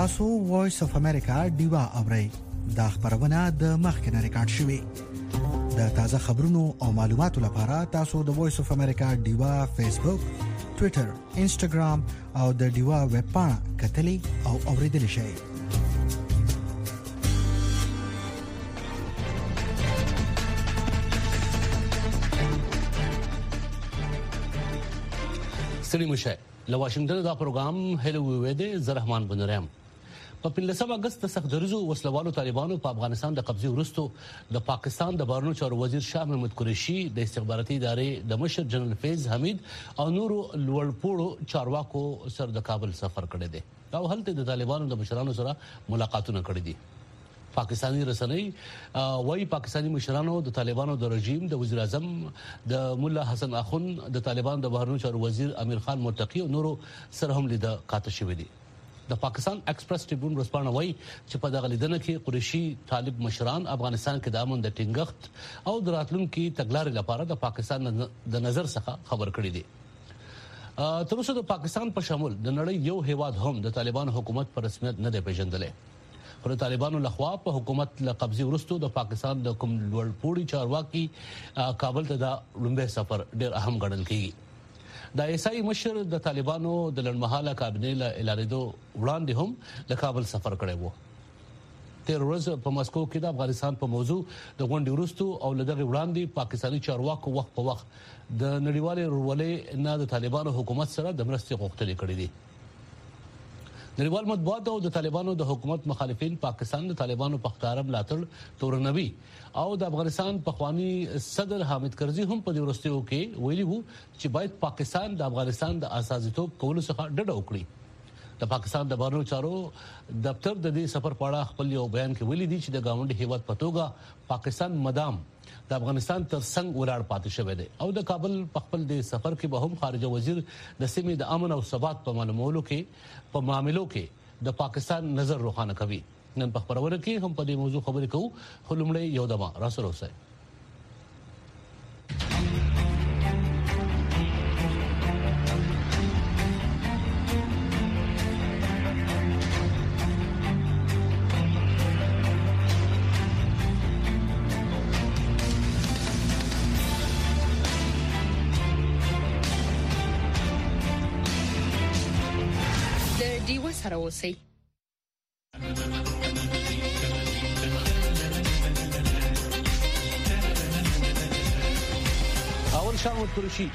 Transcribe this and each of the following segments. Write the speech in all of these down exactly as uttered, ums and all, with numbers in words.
تاسو وایس اف امریکا ډیوا اورئ. دا خبرونه د مخکنه ریکارډ شوې. د تازه خبرونو او معلوماتو لپاره تاسو د وایس اف امریکا ډیوا فیسبوک، ټوئیټر، انسټاګرام او د ډیوا ویب پاڼه کتلې او اوریدل شئ. سړي مشه له واشنگټن دا پروګرام هلو ویده زرحمان بنرام. په پنځم اگست سخت دریزو وسلوالو طالبانو په افغانستان د قبضې وروسته د پاکستان د بهرنیو چارو وزیر شاه محمود قریشي د استخباراتي ادارې د مشر جنرال فیض حمید او نورو لوړپوړو چارواکو سره د کابل سفر کړی دی او هلته د طالبانو د مشرانو سره ملاقاتونه کړي دي. پاکستانی رسنۍ وايي پاکستانی مشرانو د طالبانو د رژیم د وزیر اعظم د مولا حسن اخون د طالبانو د بهرنیو چارو وزیر امیر خان متقی او نورو سره هم لیدل کاته شوې دي. د پاکستان ایکسپریس ټریبون ورسپانه وايي چې په دغه لیدنه کې قریشي طالب مشران افغانستان کې د امن د ټینګښت او د راتلونکو تګلارې لپاره د پاکستان د نظر څخه خبر کړي دي. تر اوسه د پاکستان په شمول د نړۍ یو هیواد هم د طالبانو حکومت په رسمیت نه دی پیژندلی. پر طالبانو لخوا په حکومت له قبضې وروسته د پاکستان د کوم لوړپوړي چارواکي کابل ته د لومبه سفر ډېر اهم ګڼل کیږي. د ایسای مشر د طالبانو د لړمحاله کابینې له اعلانېدو وړاندې هم د کابل سفر کړی و. تیر ورځ په مسکو کې د افغانستان په موضوع د غونډې وروسته او له دغه وړاندې پاکستاني چارواکو وخت په وخت د نړیوالې ورولې نه د طالبانو حکومت سره د مرستې غوښتنې کړې دي. نړیوال مطبوعات او د طالبانو د حکومت مخالفین پاکستان د طالبانو په ښکار ملاتړ تورنوي او د افغانستان پخوانی صدر حامد کرزي هم په دې ورستیو کې ویلي وو چې باید پاکستان د افغانستان د اساسیتوب کولو څخه ډډه وکړي. د پاکستان د بهرنیو چارو دفتر د دې سفر په اړه خپل یو بیان کې ویلي دي چې د ګاونډي هیواد په توګه پاکستان مدام د افغانستان تر څنګ ولاړ پاتې شوی دی او د کابل په خپل د سفر کې به هم خارجه وزیر د سیمې د امن او ثبات په معلومولو کې په معاملو کې د پاکستان نظر روښانه کوي. نن په خبرونه کې هم په دې موضوع خبرې کوو. خو لومړی یو دمه راسره اوسئ. سره اوسئ. اول شاه محمود قریشي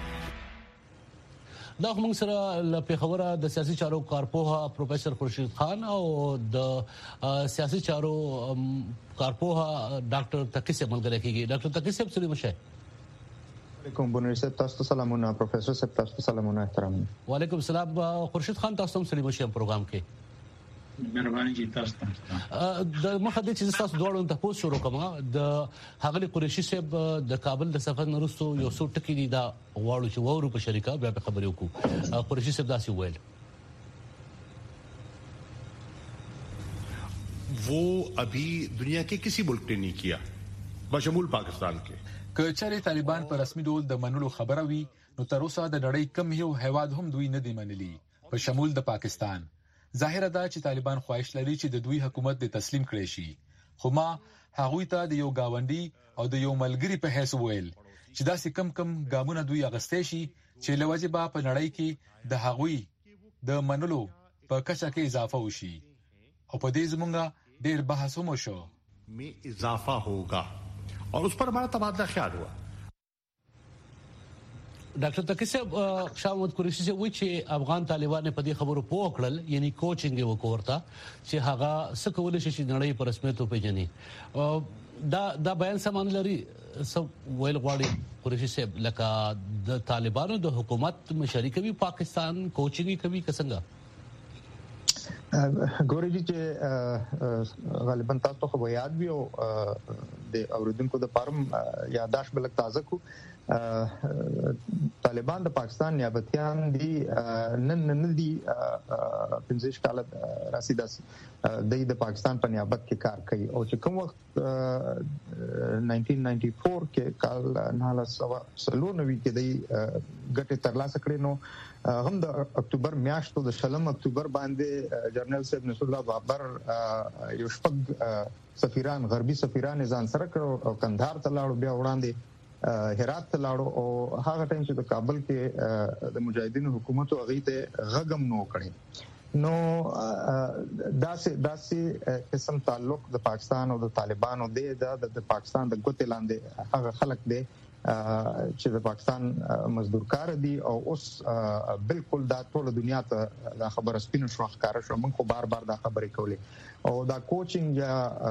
دا موږ سره له پیښوره د سیاسي چارو کارپوها پروفیسور خورشید خان او د سیاسي چارو کارپوها ډاکټر تقی صاحب ملګری کیږي. ډاکټر تقی صاحب سلام شه. علیکم بنور صاحب تاسو سلامونه. پروفیسور صاحب تاسو سلامونه احترام. وعلیکم السلام. خورشید خان تاسو هم سلام شه پروګرام کې. مهرباني جی تاسو ته. د مخه د چې تاسو دوړو ته پوښتنه شروع کوم د حغلی قریشي صاحب د کابل د سفر نرستو یو څو ټکی دي دا واړو چې وورو په شریکه بیا په خبرې وکړو. قریشي صاحب داسې ویل वो अभी दुनिया के किसी मुल्क ने नहीं किया बशमूल पाकिस्तान के. که چېرې طالبان په رسمي ډول د منلو خبره وي نو تر اوسه د نړۍ کم یو هیواد هم دوی نه دی منلي په شمول د پاکستان. ظاهره ده چې طالبان خواهش لري چې د دوی حکومت د تسلیم کړي شي. خو ما هغوی ته د یو گاونډي او د یو ملګری په حیث ویل چې داسې کم کم ګامونه دوی اغستې شي چې لوجه به په نړۍ کې د هغوی د منلو په کچه کې اضافه وشي او په دې زمونږه ډېر بحث هم وشو. में इजाफा होगा और उस पर हमारा तबादला ख्याल हुआ. ډاکټر تقی صاحب شاه محمود قریشي سے وی چې افغان طالبان په دې خبرو پوه کړل یعنی کوچینګ وکورتا چې هغه څه کول شي چې نړۍ پر رسمیت پیژني. دا دا بیان سامان لري سو ویل غواړي قریشي صاحب لکه د طالبانو د حکومت مشري کوي پاکستان کوچینګ کوي څنګه ګورې چې غالبا تاسو خو یاد ویو د اوریدونکو د فارم یاداش بلک تازه کو طالبان د پاکستان نیابتیان دي نن نن دي پنځه کال رسیداس د پاکستان په نیابت کې کار کوي او چې کوم وخت نائنټین نائنټي فور کې کال نه سوا سلو نوي کې د ګټه ترلاسه کړې نو هم د اکتوبر میاشتو د شلم اکتوبر باندې جنرال صاحب نصر الله بابر یو شپږ سفیران غربي سفیران ځان سره کړو او کندهار ته لاړو بیا وړاندې هرات ته لاړو او هغه ټایم چې د کابل کې د مجاهدینو حکومت او غیته غغم نو کړي نو داسې داسې قسم تعلق د پاکستان او د طالبانو دی د پاکستان د ګوتې لاندې هغه خلک دی چې د پاکستان مزدورکار دي او اوس بالکل دا ټول دنیا ته دا خبره سپینو شو ښکارا شو موږ خو بار بار دا خبرې کولې او دا کوچینګ یا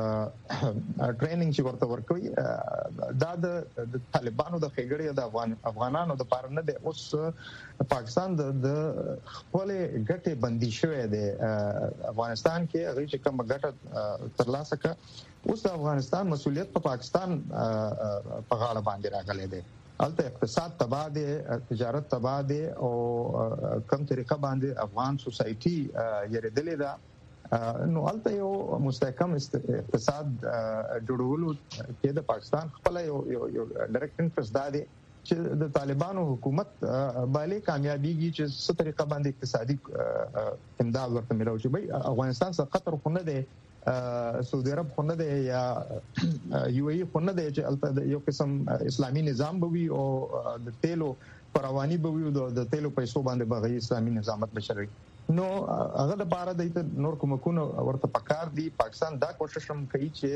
ټریننګ چې ورته ورکوي دا د طالبانو د خېګړې د افغان افغانانو د پاره نه دی اوس پاکستان د خپل ګټه بندي شوې ده افغانستان کې هغه چې کوم ګټه ترلاسه کړه اوس افغانستان مسؤلیت په پاکستان په غاړه باندې راغلی دی البته اقتصاد تباہ دی تجارت تباہ دی او کم طریقه باندې افغان سوسایټي یریدلې ده نو البته یو مستحکم اقتصاد جوړولو کې د پاکستان خپل یو یو ډایرکټ انټرست دی چې د طالبانو حکومت بالي کامیابیږي چې څه طریقه باندې اقتصادي امداد ورته ملو چې افغانستان څخه قطر خو نه دی سعودي عرب خو نه دی یا یو ای خو نه دی چې البته یو قسم اسلامي نظام به وي او د تیلو پروانی به وي د تیلو پیسو باندې به اسلامي نظامت بشري نو هغه د بار د نور کومکونو ورته پکار دی پاکستان دا کوشش هم کوي چې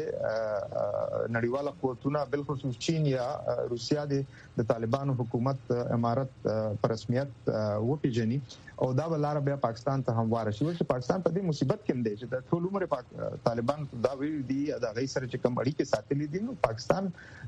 نړیواله قوتونه بالخصوص چین یا روسیا د طالبانو حکومت امارت پر رسمیت وپیژني او دا بلار بیا پاکستان ته هموار شي چې پاکستان په دې مصیبت کې دی چې د ټول عمر طالبان دا وی دي دا غي سره چې کوم اړیکې ساتلې دي نو پاکستان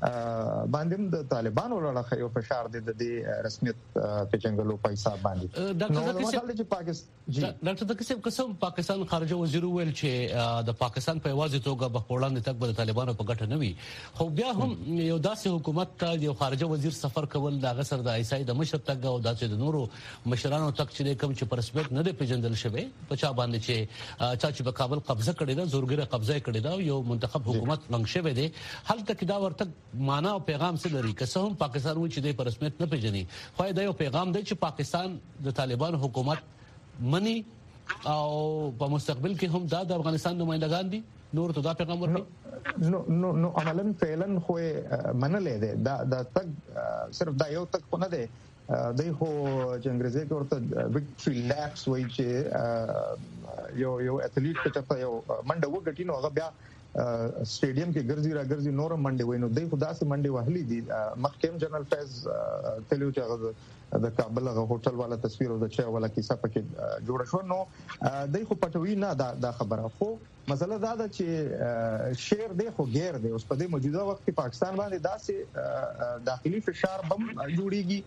باندې د طالبانو لړخه یو فشار دی د رسمیت په جنگلو پیسې باندې ډاکټر ډاکټر کسب قسم پاکستان خارجه وزیر ویل چې د پاکستان په وازه توګه په وړاندې تک د طالبانو په ګټه نه وي خو بیا هم یو داسې حکومت ته یو خارجه وزیر سفر کول د غسر د ایسای د مشر تک او داسې د نورو مشرانو تک چې کوم چې پر رسمیت نه دی پیژندل شوی په چا باندې چې چا چې په کابل قبضه کړی دا زورګره قبضه کړی دا یو منتخب حکومت منګ شوی دی هلته کې دا ورته معنا او پیغام څه لري که څه هم پاکستان و چې د پر رسمیت نه پیژني خو دا یو پیغام دی چې پاکستان د طالبان حکومت منی او په مستقبل کې هم دا د افغانستان نمائندگان دي نور ته دا پیغام ورکړي نو نو نو عملاً فعلاً خو منلې ده دا د تک صرف دا یو تک نه ده دای خو چې انګریزي کې ورته وکټري لاپس وایي چې یو یو اټلیټ چې یو منډه وګټي نو هغه بیا سټیډیم کې ګرځي را ګرځي نور منډه وینو دای خو داسې منډه وهلي دي مخکیم جنرال فیز تلو چې هغه د کابل غو هوټل والا تصویر او د چا والا کیسه پکې جوړ شو نو دای خو پټوي نه دا خبره خو مسله دا ده چې شیر دی خو غیر دی اوس په دې موجوده وخت کې پاکستان باندې داسې داخلي فشار بم جوړیږي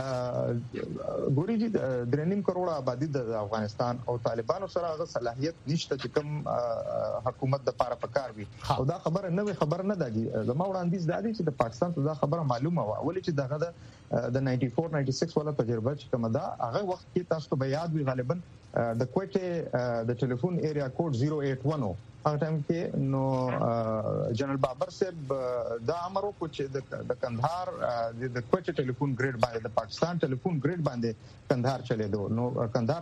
ګوري چې درنیم کروڑه آبادی د افغانستان او طالبانو سره هغه صلاحيت نشته چې کوم حکومت د پاره پکار وي او دا خبره نه خبر نه دی زموږ وړاندیز دی چې د پاکستان ته دا خبره معلومه و ولې چې دغه د نائنټي فور نائنټي سکس ولا تجربه چې کومه دا هغه وخت کې تاسو ته یاد وي غالبا د کوټه د ټلیفون ایریا کوډ زیرو ایټ ون هغه ټایم کې نو جنرال بابر صاحب دا امر وکړ چې د کندهار د کوټه ټلیفون ګریډ باندې د پاکستان ټلیفون ګریډ باندې کندهار چلے دو نو کندهار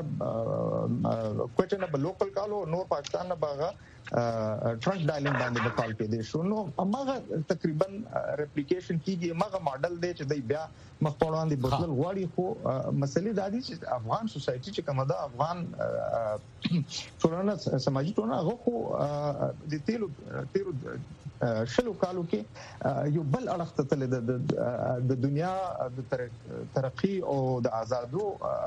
کوټه نه لوکل کالو نور پاکستان نه باغه ټرانک ډایلینګ باندې په کال کې دي شو نو هغه تقریبا ریپلیکیشن کیږي هغه ماډل دی چې دی بیا مخپړوان دي بدل غواړي خو مسلې د دې چې افغان سوسایټي چې کومه ده افغان ټولنه سماجی ټولنه هغه خو د تیلو تیرو شلو کالو کې یو بل اړخ ته تل د دنیا د ترقی او د آزادو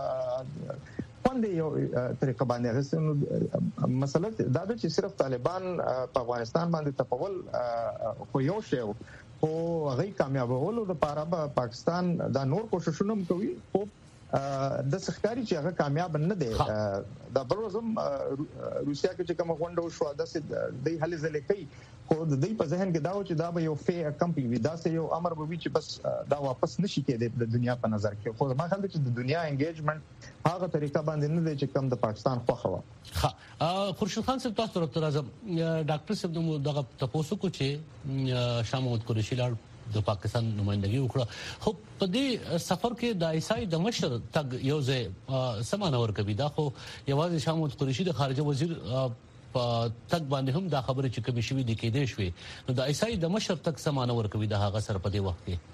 باندې یو طریقه باندې غوښتنه مسله دا ده چې صرف طالبان په افغانستان باندې تپول خو یو شی او هغه کامیابولو د لپاره پاکستان دا نور کوششونه کوي خو د سخکاری چې هغه کامیاب نه دی دا بلوزم روسیا کې چې کوم غونډه شو د دې حل ځلې کوي خو د دې په ذهن کې دا و چې دا به یو فیر کمپنی وي دا سه یو امر به وي چې بس دا واپس نشي کېدی د دنیا په نظر کې خو ما خیال دی چې د دنیا انګیجمنت هغه طریقه باندې نه دی چې کوم د پاکستان خوخه و ها خورشید خان صاحب تاسو ته راځم ډاکټر صاحب نو دغه تاسو کو چې شاه محمود قریشي لاړ د پاکستان نمائندګي وکړه خو په دې سفر کې د ایسای د مشر تګ یو ځای سمانور کوي دا خو یوازې شاه محمود قریشي د خارجه وزیر په تګ باندې هم دا خبره چې کمی شوی د کېدې شوې نو د ایسای د مشر تک سمانور کوي د هغه سره په دې وخت کې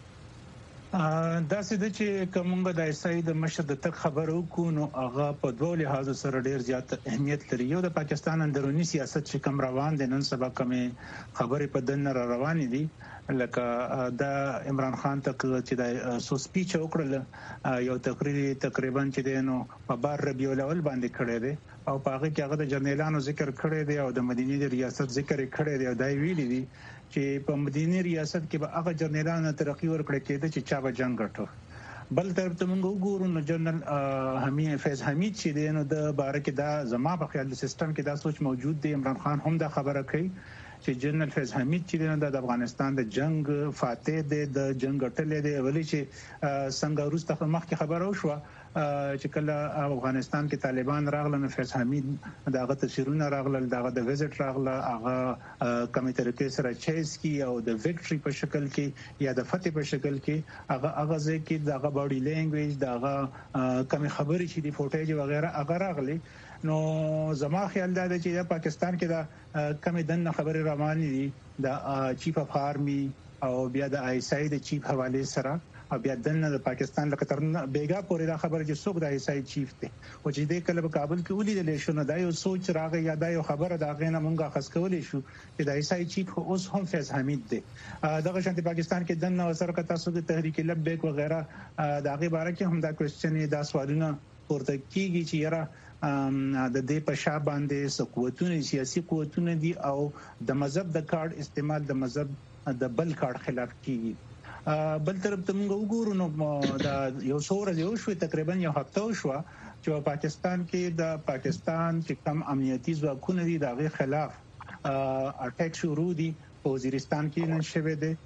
دا سده چې کومه د ایسای د مشر د تک خبرو کو نو هغه په دوه لحاظ سره ډیر زیات اهمیت لري یو د پاکستان اندرونی سیاست چې کوم روان دي نن سبا کومه خبرې په دنه روان دي لکه د عمران خان تک چې د سو سپیچ وکړل یو تقریر تقریبا چې دینو په بار ربیع الاول باندې کړی دی او په هغه کې هغه د جنرالانو ذکر کړی دی او د مدینه د ریاست ذکر کړی دی او دا ویلي دي چې په مدینه ریاست کې به هغه جنرالانو ترقی ورکړي کېده چې چا به جنگ ګټو بل طرف ته موږ وګورو نو جنرال حمید فیض حمید چې دینو د باره کې دا زما په خیال سیستم کې دا سوچ موجود دی عمران خان هم دا خبره کوي چې جنرال فیض حمید چې دینو د افغانستان د جنگ فاتح دی د جنگ ټلې دی ولې چې څنګه روسته مخکې خبره وشوه چې کله افغانستان کې طالبان راغله نو فیض حمید دغه تصویرونه راغله دغه د ویزټ راغله هغه کمی طریقې سره چیز کی او د وکټري په شکل کې یا د فتح په شکل کې هغه هغه ځکه دغه باډي لینګویج دغه کمی خبرې چې دی فوټیج وغیرہ هغه راغلي نو زما خیال دا دی چې د پاکستان کې دا کمی دنه خبرې روانې دي د چیف اف آرمی او بیا د آیسای د چیف حواله سره او بیا دنه د پاکستان لکه تر بیګا پورې دا خبره چې څوک د آیسای چیف دی او چې د کله په کابل کې ولیدل شو نو دا یو سوچ راغی یا دا یو خبره دا غینه مونږه خاص کولې شو چې د آیسای چیف اوس هم فیض حمید دی دغه شانتي پاکستان کې دنه سره کتا سو د تحریک لبیک وغیرہ دا غي باره کې هم دا کوېسچن دا سوالونه ورته کیږي چې یاره د دې په شا باندې سقوتونه سیاسي قوتونه دي او د مذهب د کارت استعمال د مذهب د بل کارت خلاف کیږي بل طرف ته موږ وګورو نو د یو څور دی شو تقریبا یو هفته شو چې پاکستان کې د پاکستان چې کم امنیتي ځواکونه دي دغه خلاف اٹیک شروع دي په وزیرستان کې نن شوه دی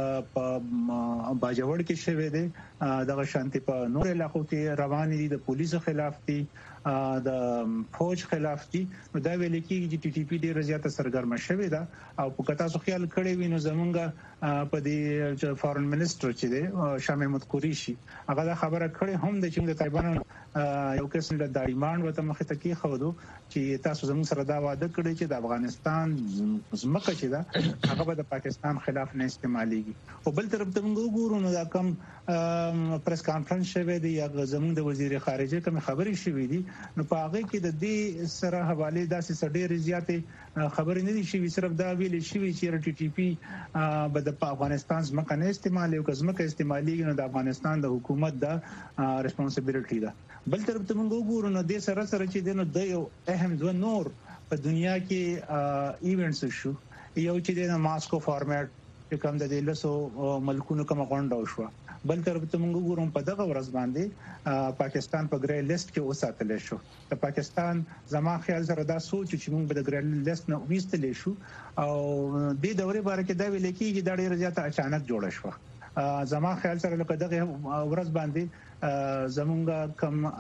په باجوړ کې شوه دی دغه شانتي په نور علاقو کې روان دي د پولیسو خلاف دي د فوج خلاف دي نو دا ویل کېږي چې ټي ټي پی ډیره زیاته سرګرمه شوې ده او په کتا سو خیال کړی وینو زمونږ په دې فارن منسٹر چې دی شاه محمود قریشي هغه دا خبره کړې هم د چې د طالبانو یو قسم د دایمان وته مخ ته کې خودو چې تاسو زموږ سره دا وعده کړی چې د افغانستان زمکه چې دا هغه به د پاکستان خلاف نه استعماليږي او بل طرف ته موږ وګورو نو دا کم پریس کانفرنس شوه دی یا زموږ د وزیر خارجه کوم خبرې شوې دي نو په هغه کې د دې سره حواله داسې ډېرې زیاتې خبرې نه دي شوې صرف دا ویل شوې چې ټي ټي پی به د افغانستان ځمکه نه استعمالي او ځمکه استعمالي نو د افغانستان د حکومت د ریسپانسیبিলিټي ده بل طرف ته موږ وګورو نو د سره سره چې د نو د یو اهم دوه نور په دنیا کې ایونټس شو یو چې د ماسکو فارمیټ کوم د لسو ملکونو کوم غونډه وشو بل طرف ته موږ ګورم په دغه ورځ باندې پاکستان په ګری لیست کې وساتل شو د پاکستان زما خیال سره دا سوچ چې موږ به د ګری لیست نه وېستل شو او د دورې باره کې دا ویل کېږي دا ډېر زیات اچانک جوړ شو زما خیال سره لکه دغه ورځ باندې زمونږ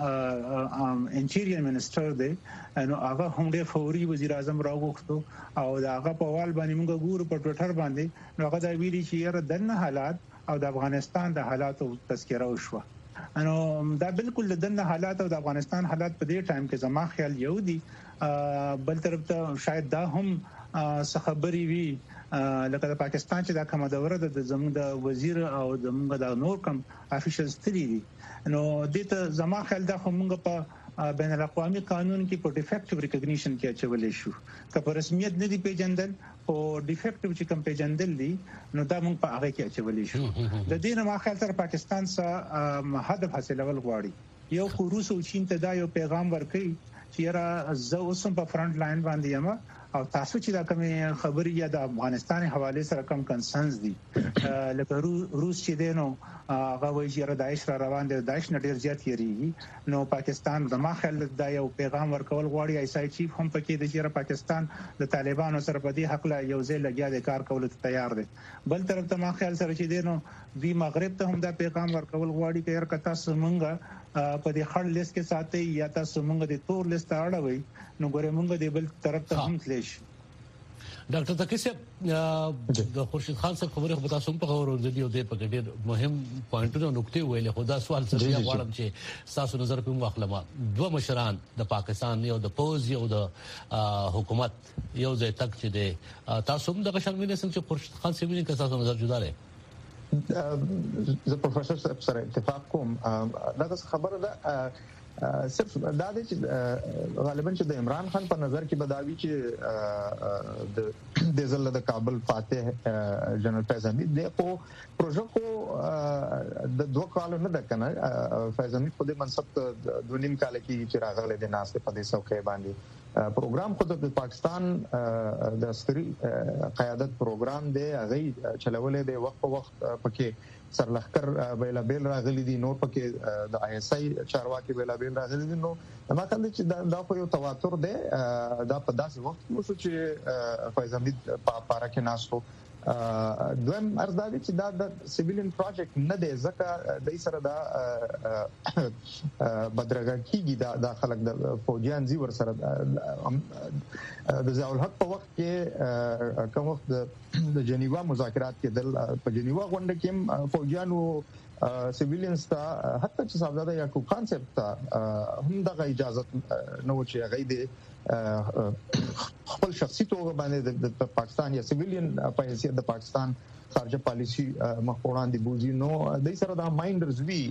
کم انټیریر منسٹر دی نو هغه هم ډېر فوري وزیر اعظم راوغوښتو او دا هغه په وال باندې موږ ګورو په ټوئیټر باندې نو هغه دا ویلي چې یاره دنه حالات او د افغانستان د حالاتو تذکره وشو انو دا بالکل د دنه حالات او د افغانستان حالات په دې ټایم کې زما خیال یو دي بل طرف ته شاید دا هم څه خبري وي لکه د پاکستان چې دا کومه دوره د زموږ د وزیر او زموږ د نور کم افیشلز تری دي نو د ته زما خیال دا همغه په بین الاقوامي قانون کې په ډیفیکټیو ریکګنیشن کې اچولې شو که په رسمیت نه دی پیژندل او ډیفیکټیو چې کوم پیژندل دي نو دا موږ په هغه کې اچولې شو د دې نه ما خیال سره پاکستان سره هدف حاصلول غواړي یو خو روس او چین ته دا یو پیغام ورکړي چې را زه اوسم په فرنٹ لاین باندې یم او تاسو چې دا کومه خبري یا د افغانستان حواله سره کم کنسنس دي لکه روس چې دینو هغه وایي چې داعش را روان دي داعش نه ډیر زیات یریږي نو پاکستان د ماخل د یو پیغام ورکول غواړي ایسای چیف هم پکې د چیرې پاکستان د طالبانو سره په دې حق لا یو ځای لګیا د کار کولو ته تیار دي بل طرف ته ماخل سره چې دینو وی مغرب ته هم دا پیغام ورکول غواړي چې هر کتا سمنګ په دې خړ لیست کې ساتي یا تاسو موږ د تور لیست اړوي نو ګوره موږ د بل طرف ته هم تلش ډاکټر تکي صاحب د خورشید خان صاحب خبره په تاسو په خبرو د دې او د په ډېر مهم پوینټونو نقطې ویلې خدا سوال څه غواړم چې تاسو نظر په مخلمه دوه مشران د پاکستان یو د پوز یو د حکومت یو ځای تک چې د تاسو هم د شامل نه چې خورشید خان صاحب نه تاسو نظر جدا لري زه پروفیسور صاحب سره اتفاق کوم دا خبره ده صرف دا چې غالبا چې د عمران خان په نظر کې بداوی چې د د زله د کابل فاتح جنرال فیض حمید د په پروژه کو د دوه کالو نه د کنه فیض حمید په دې منصب د نیم کال کې چې راغله د ناس په دې څوکۍ باندې پروګرام خود د پاکستان د عسکري قیادت پروګرام دی هغه چلولې دی وخت په وخت پکې سرلخر بیلا بیل راغلي دي نور پکې د آی اس آی چارواکي بیلا بیل راغلي دي نو ما کله چې دا په یو تواتر دی دا په داسې وخت مو چې فیض حمید په پاره کې ناسو دویم ارزدادي چې دا د سیویلین پروجیکټ نه دی ځکه د سره دا بدرګه کیږي دا د خلک د فوجیان زی ور سره د ضیاء الحق په وخت کې کوم وخت د جنیوا مذاکرات کې د په جنیوا غونډه کې فوجیانو سیویلینز ته حتی چې صاحبزاده یعقوب خان صاحب ته هم دغه اجازه نو چې هغه د خپل شخصي توګه باندې د پاکستان یا سیویلین په حیثیت د پاکستان خارجه پالیسی مخ وړاندې بوزي نو د سره د مایندرز وی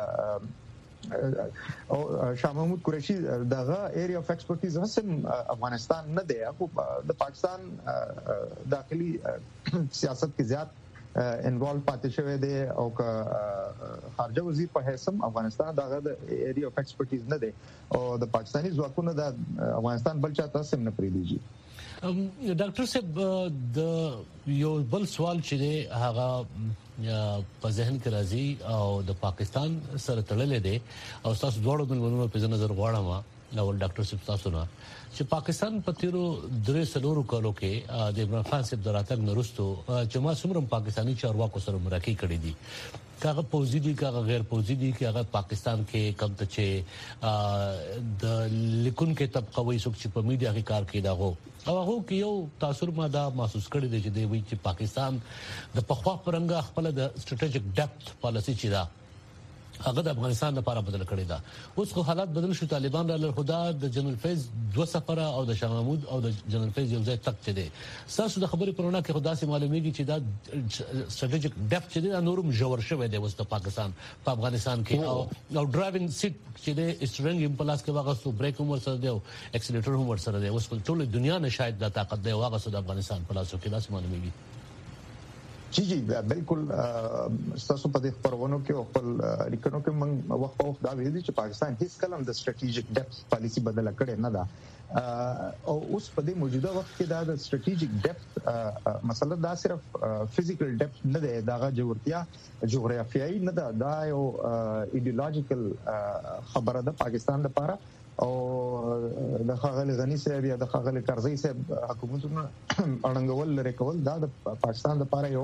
او شاه محمود قریشي دغه ایریا اف ایکسپرټیز هم افغانستان نه دی خو د پاکستان داخلي سیاست کې زیات انوالو پاتې شوی دی او که خارجه وزیر په حیث افغانستان دغه د ایریا اف ایکسپرټیز نه دی او د پاکستاني ځواکونو د افغانستان بل چاته سم نه پریږدي ډاکټر صاحب د یو بل سوال چې دی هغه په ذهن کې راځي او د پاکستان سره تړلې دی او تاسو دوړو بلونو په نظر غواړم نو ډاکټر صاحب تاسو نه چې پاکستان په تیرو درې سلورو کالو کې د عمران خان صاحب دراتګ نرستو چې ما څومره پاکستانی چارواکو سره مرکه کړې دي کاغه پوزي دي کاغه غیر پوزي دي کاغه پاکستان کې کم ته چې د لیکون کې طبقه وایي چې په میډیا کې کار کوي داغو او هغه کې یو تاثر ما دا محسوس کړی دی چې دی وایي چې پاکستان د پخوا پرنګ خپل د سټریټیجیک ډیپث پالیسی چې دا هغه د افغانستان لپاره بدل کړی دا اوس خو حالات بدل شو طالبان را خدا د جنرال فیض دوه سفره او د شاه محمود او د جنرال فیض یو ځای تک چي دي ساسو د خبرې پرونه کې خدا سي معلومیږي چې دا سټریټیجیک ډیپث چې دا نورم جوړ شوی دی وسته پاکستان په افغانستان کې او او ډرایوینګ سیټ چې د اسټرنګ امپلاس کې واغستو بریک هم ورسره دی او اکسیلیټر هم ورسره دی اوس ټول دنیا نه شاید دا طاقت دی واغستو د افغانستان په لاسو کې دا سي معلومیږي جی جی بالکل تاسو په دې خبرونو کې خپل لیکنو کې موږ وخت په وخت دا ویلي چې پاکستان هیڅ کلم د سټریټیجیک ډیپث پالیسی بدل کړي نه ده او اوس په دې موجوده وخت کې دا د سټریټیجیک ډیپث مسله دا صرف فزیکل ډیپث نه ده دا جغرافیا جغرافیایي نه ده دا یو ایډیولوژیکل خبره ده پاکستان لپاره او د خاغلی غنی صاحب یا د خاغلی کرزی صاحب حکومتونو اړنګول لري کول دا د پاکستان لپاره یو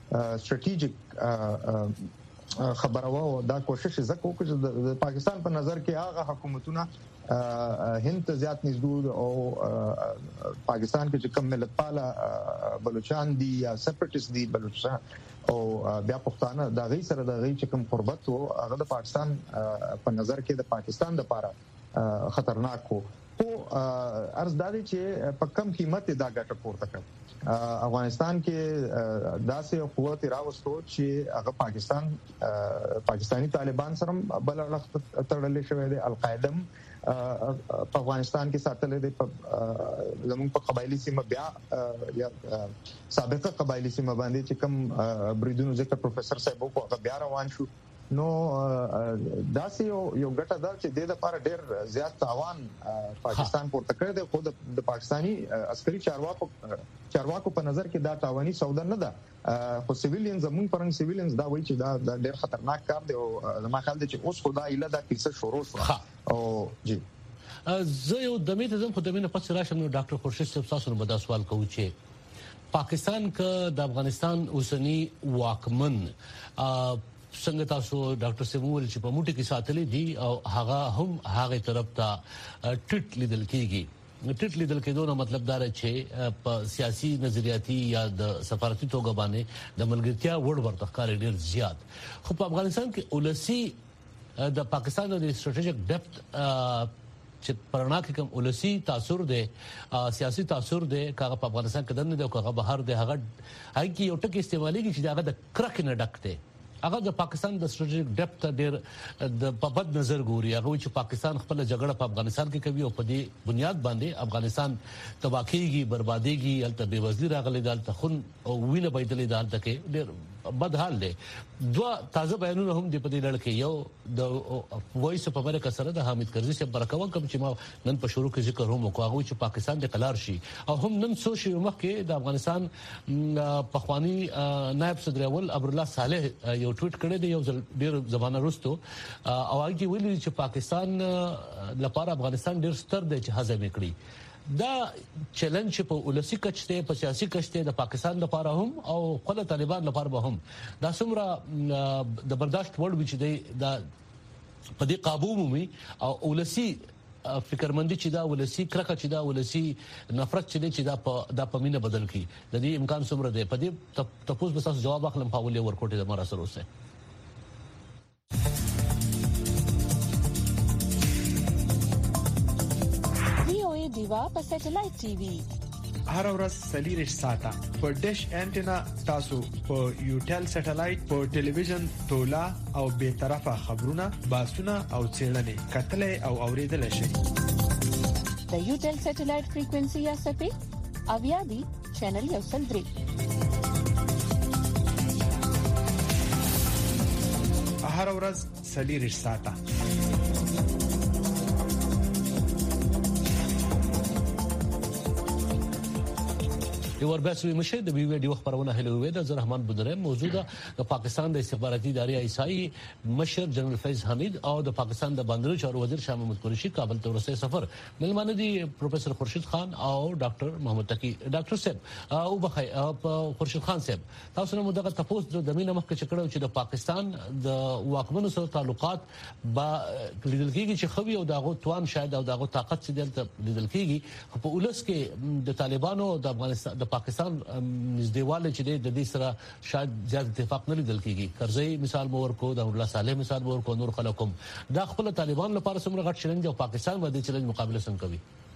سټریټیجیک خبره و او دا کوشش زکو چې د پاکستان په نظر کې هغه حکومتونه هند ته زیات نږدې او پاکستان کې چې کوم ملت پاله بلوچستان دي یا سپریټیست دي بلوچستان او بیا پښتانه دا غي سره د غي چې کوم قربت وو هغه د پاکستان په نظر کې د پاکستان لپاره خطرناک وو خو ارزدادي چې په کم قیمت دا ګټه پورته کړ افغانستان کې داسې قوت راوستو چې هغه پاکستان پاکستانی طالبان سره بل اړخ تړلې شوې دي القاعده په افغانستان کې ساتلې دي زموږ په قبایلی سیمه بیا یا سابقه قبایلی سیمه باندې چې کوم بریدونو ذکر پروفیسور صاحب کو هغه بیا روان شو نو داسې یو ګټه ده چې د لپاره ډېر زیات تاوان پاکستان پورته کړی دی، خو د پاکستاني عسکري چارواکو چارواکو په نظر کې دا تاواني سودا نه ده، خو سیویلینز زمون پرنګ سیویلینز دا وایي چې دا ډېر خطرناک کار دی او ما خیال دی چې اوس خدای اله دا کیسه شروع شو. او جی زه یو د مې ته زم خو د مې نه پس راشم نو ډاکټر خورشید صاحب تاسو نو دا سوال کوم چې پاکستان ک د افغانستان اوسنی واکمن څنګه تاسو ډاکټر سیمول چې په موټي کې ساتلې دي او هغه هم هغه طرف ته ټټ لیدل کیږي. ټټ لیدل کېدو نو مطلب دا چې په سیاسي نظریاتي یا د سفارتي توګه باندې د ملګرتیا وړ ورته ښکار ډیر زیات، خو په افغانستان کې ولسی د پاکستان د استراتیژیک ډپت چې پرانا کې کوم ولسی تاثیر دی، سیاسي تاثیر دی، کاغه په افغانستان کې دنه دی او کاغه بهر دی، هغه هغه کې یو ټکی استعمالي کې چې هغه د کرک نه ډک دی. هغه د پاکستان د استراتیژیک ډپت ډیر د په بد نظر ګوري، هغه چې پاکستان خپل جګړه په افغانستان کې کوي او په دې بنیاد باندې افغانستان تباکیږي، برباديږي، الته بے وزلي راغلي، دالته خون او وینه بيدلې دالته کې ډیر بد حال دی. دوه تازه بیانونه هم د پدې لړ کې یو د وایس اف امریکا سره د حامد کرزي سے برکوان کوم چې ما نن په شروع کې ذکر هم وکړو چې پاکستان د قلار شي او هم نن سو شي مخکې د افغانستان پخوانی نائب صدر اول ابر الله صالح یو ټویټ کړی دی یو ډیر زمانه وروسته او هغه ویلي چې پاکستان لپاره افغانستان ډیر ستر دی چې هضم کړي. دا چیلنج په ولسی کچته په سیاسي کچته د پاکستان لپاره هم او خپل طالبان لپاره هم دا څومره د برداشت وړ وي چې دا په دې قابو مومي او ولسی فکرمندي چې دا ولسی کرکه چې دا ولسی نفرت چې چې دا په د پمینه بدل کی د دې امکان څومره دی. په دې تاسو به تاسو جواب اخلم په ولې ورکوټه د مر سره اوسه. دیوا په سټلایټ ټي وي هر ورځ سلیریش ساته په ډیش انټینا تاسو په یوټل سټلایټ په ټلویزیون تولا او به طرفه خبرونه باسونه او چیرنې کتلې او اوریدل شي. د یوټل سټلایټ فریکوئنسي یا سپی اویا دی چینل یو سل درې هر ورځ سلیریش ساته. یو ورباسوي مشه د وی ویډیو خبرونه هلوي د رحمان بدره موجوده د پاکستان د استخباراتي ادارې ایسای مشر جنرال فیض حمید او د پاکستان د بندرو چارو وزیر شاه محمود قریشي کابل ته ورسې سفر ملمانه دي پروفیسور خورشید خان او ډاکټر محمد تقی. ډاکټر صاحب او بخای خورشید خان صاحب تاسو نو دغه تاسو د مینه مخ کې چکړو چې د پاکستان د واکمنو سره تعلقات با لیدل کېږي چې خوي او دغه توان شاید او دغه طاقت چې دلته لیدل کېږي په ولس کې د طالبانو د افغانستان پاکستان نږدېواله چې د دې سره شاید زیات اتفاق نه لیدل کیږي. کرزي مثال مو ورکو د الله صالح مثال مو ورکو نور خلکم دا خپل طالبان لپاره څومره غټ چیلنج او پاکستان باندې چیلنج مقابله څنګه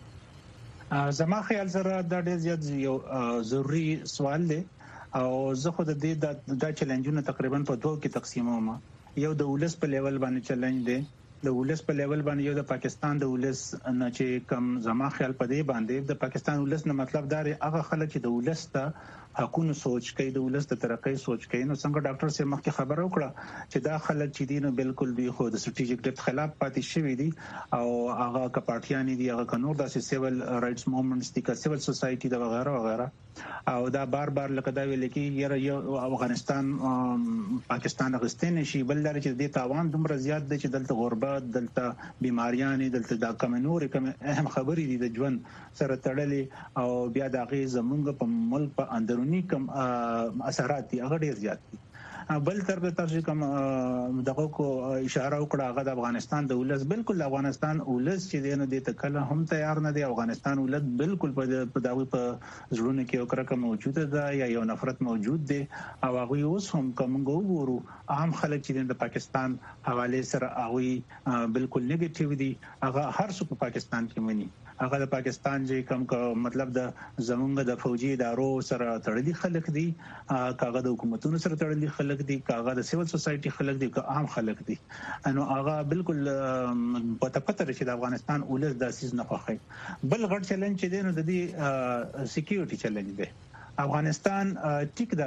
کوي؟ زما خیال سره دا ډېر زیات یو ضروری سوال دی او زه خو د دې د چیلنجونو تقریبا په دوه کې تقسیموم. یو د ولس په لیول باندې چیلنج دی، د ولس په لیول باندې یو د پاکستان د ولس نه چې کم زما خیال په دې باندې د پاکستان ولس نه مطلب دا هغه خلک چې د ولس ته حقونه سوچ کوي، د ولس د ترقۍ سوچ کوي. نو څنګه ډاکټر سي مخکې خبره وکړه چې دا خلک چې دي نو بالکل دوی خو د استراتیژیک ډپت خلاف پاتې شوی دي او هغه کپارټیان دي، هغه کنور د سیویل رائټس موومېنټس دي، د سیویل سوسايټي د وغیرہ وغیرہ او دا بار بار لکه دا ویل کې یو افغانستان پاکستان غستین شي بل لري چې د تاوان دومره زیات دي چې دلته غربت، دلته بیماریاں، دلته دا کمنور کوم اهم خبرې دي د ژوند سره تړلې او بیا د غي زمونږ په ملک په اندرونی کم اثرات دي هغه ډیر زیات دي. بل تر به تاسو کوم دغه کو اشاره وکړه هغه د افغانستان د ولس بالکل افغانستان ولس چې دینه د تکله هم تیار نه دی. افغانستان ولس بالکل په داوی په ژوند کې یو کرکه موجوده ده یا یو نفرت موجود دی او هغه اوس هم کوم ګورو عام خلک چې د پاکستان حواله سره هغه بالکل نیگیټیو دي. هغه هر څوک په پاکستان کې مني، هغه د پاکستان چې کوم مطلب د زمونږ د فوجي ادارو سره تړلي خلک دي، کاغه د حکومتونو سره تړلي خلک دي، کاغه د سیول سوسايټي خلک دي، که عام خلک دي. نو هغه بالکل پته پته چې د افغانستان ولس د اساس نه خوخي. بل غټ چیلنج چې دی نو د دې سکیورټي چیلنج دی. افغانستان ټیک ده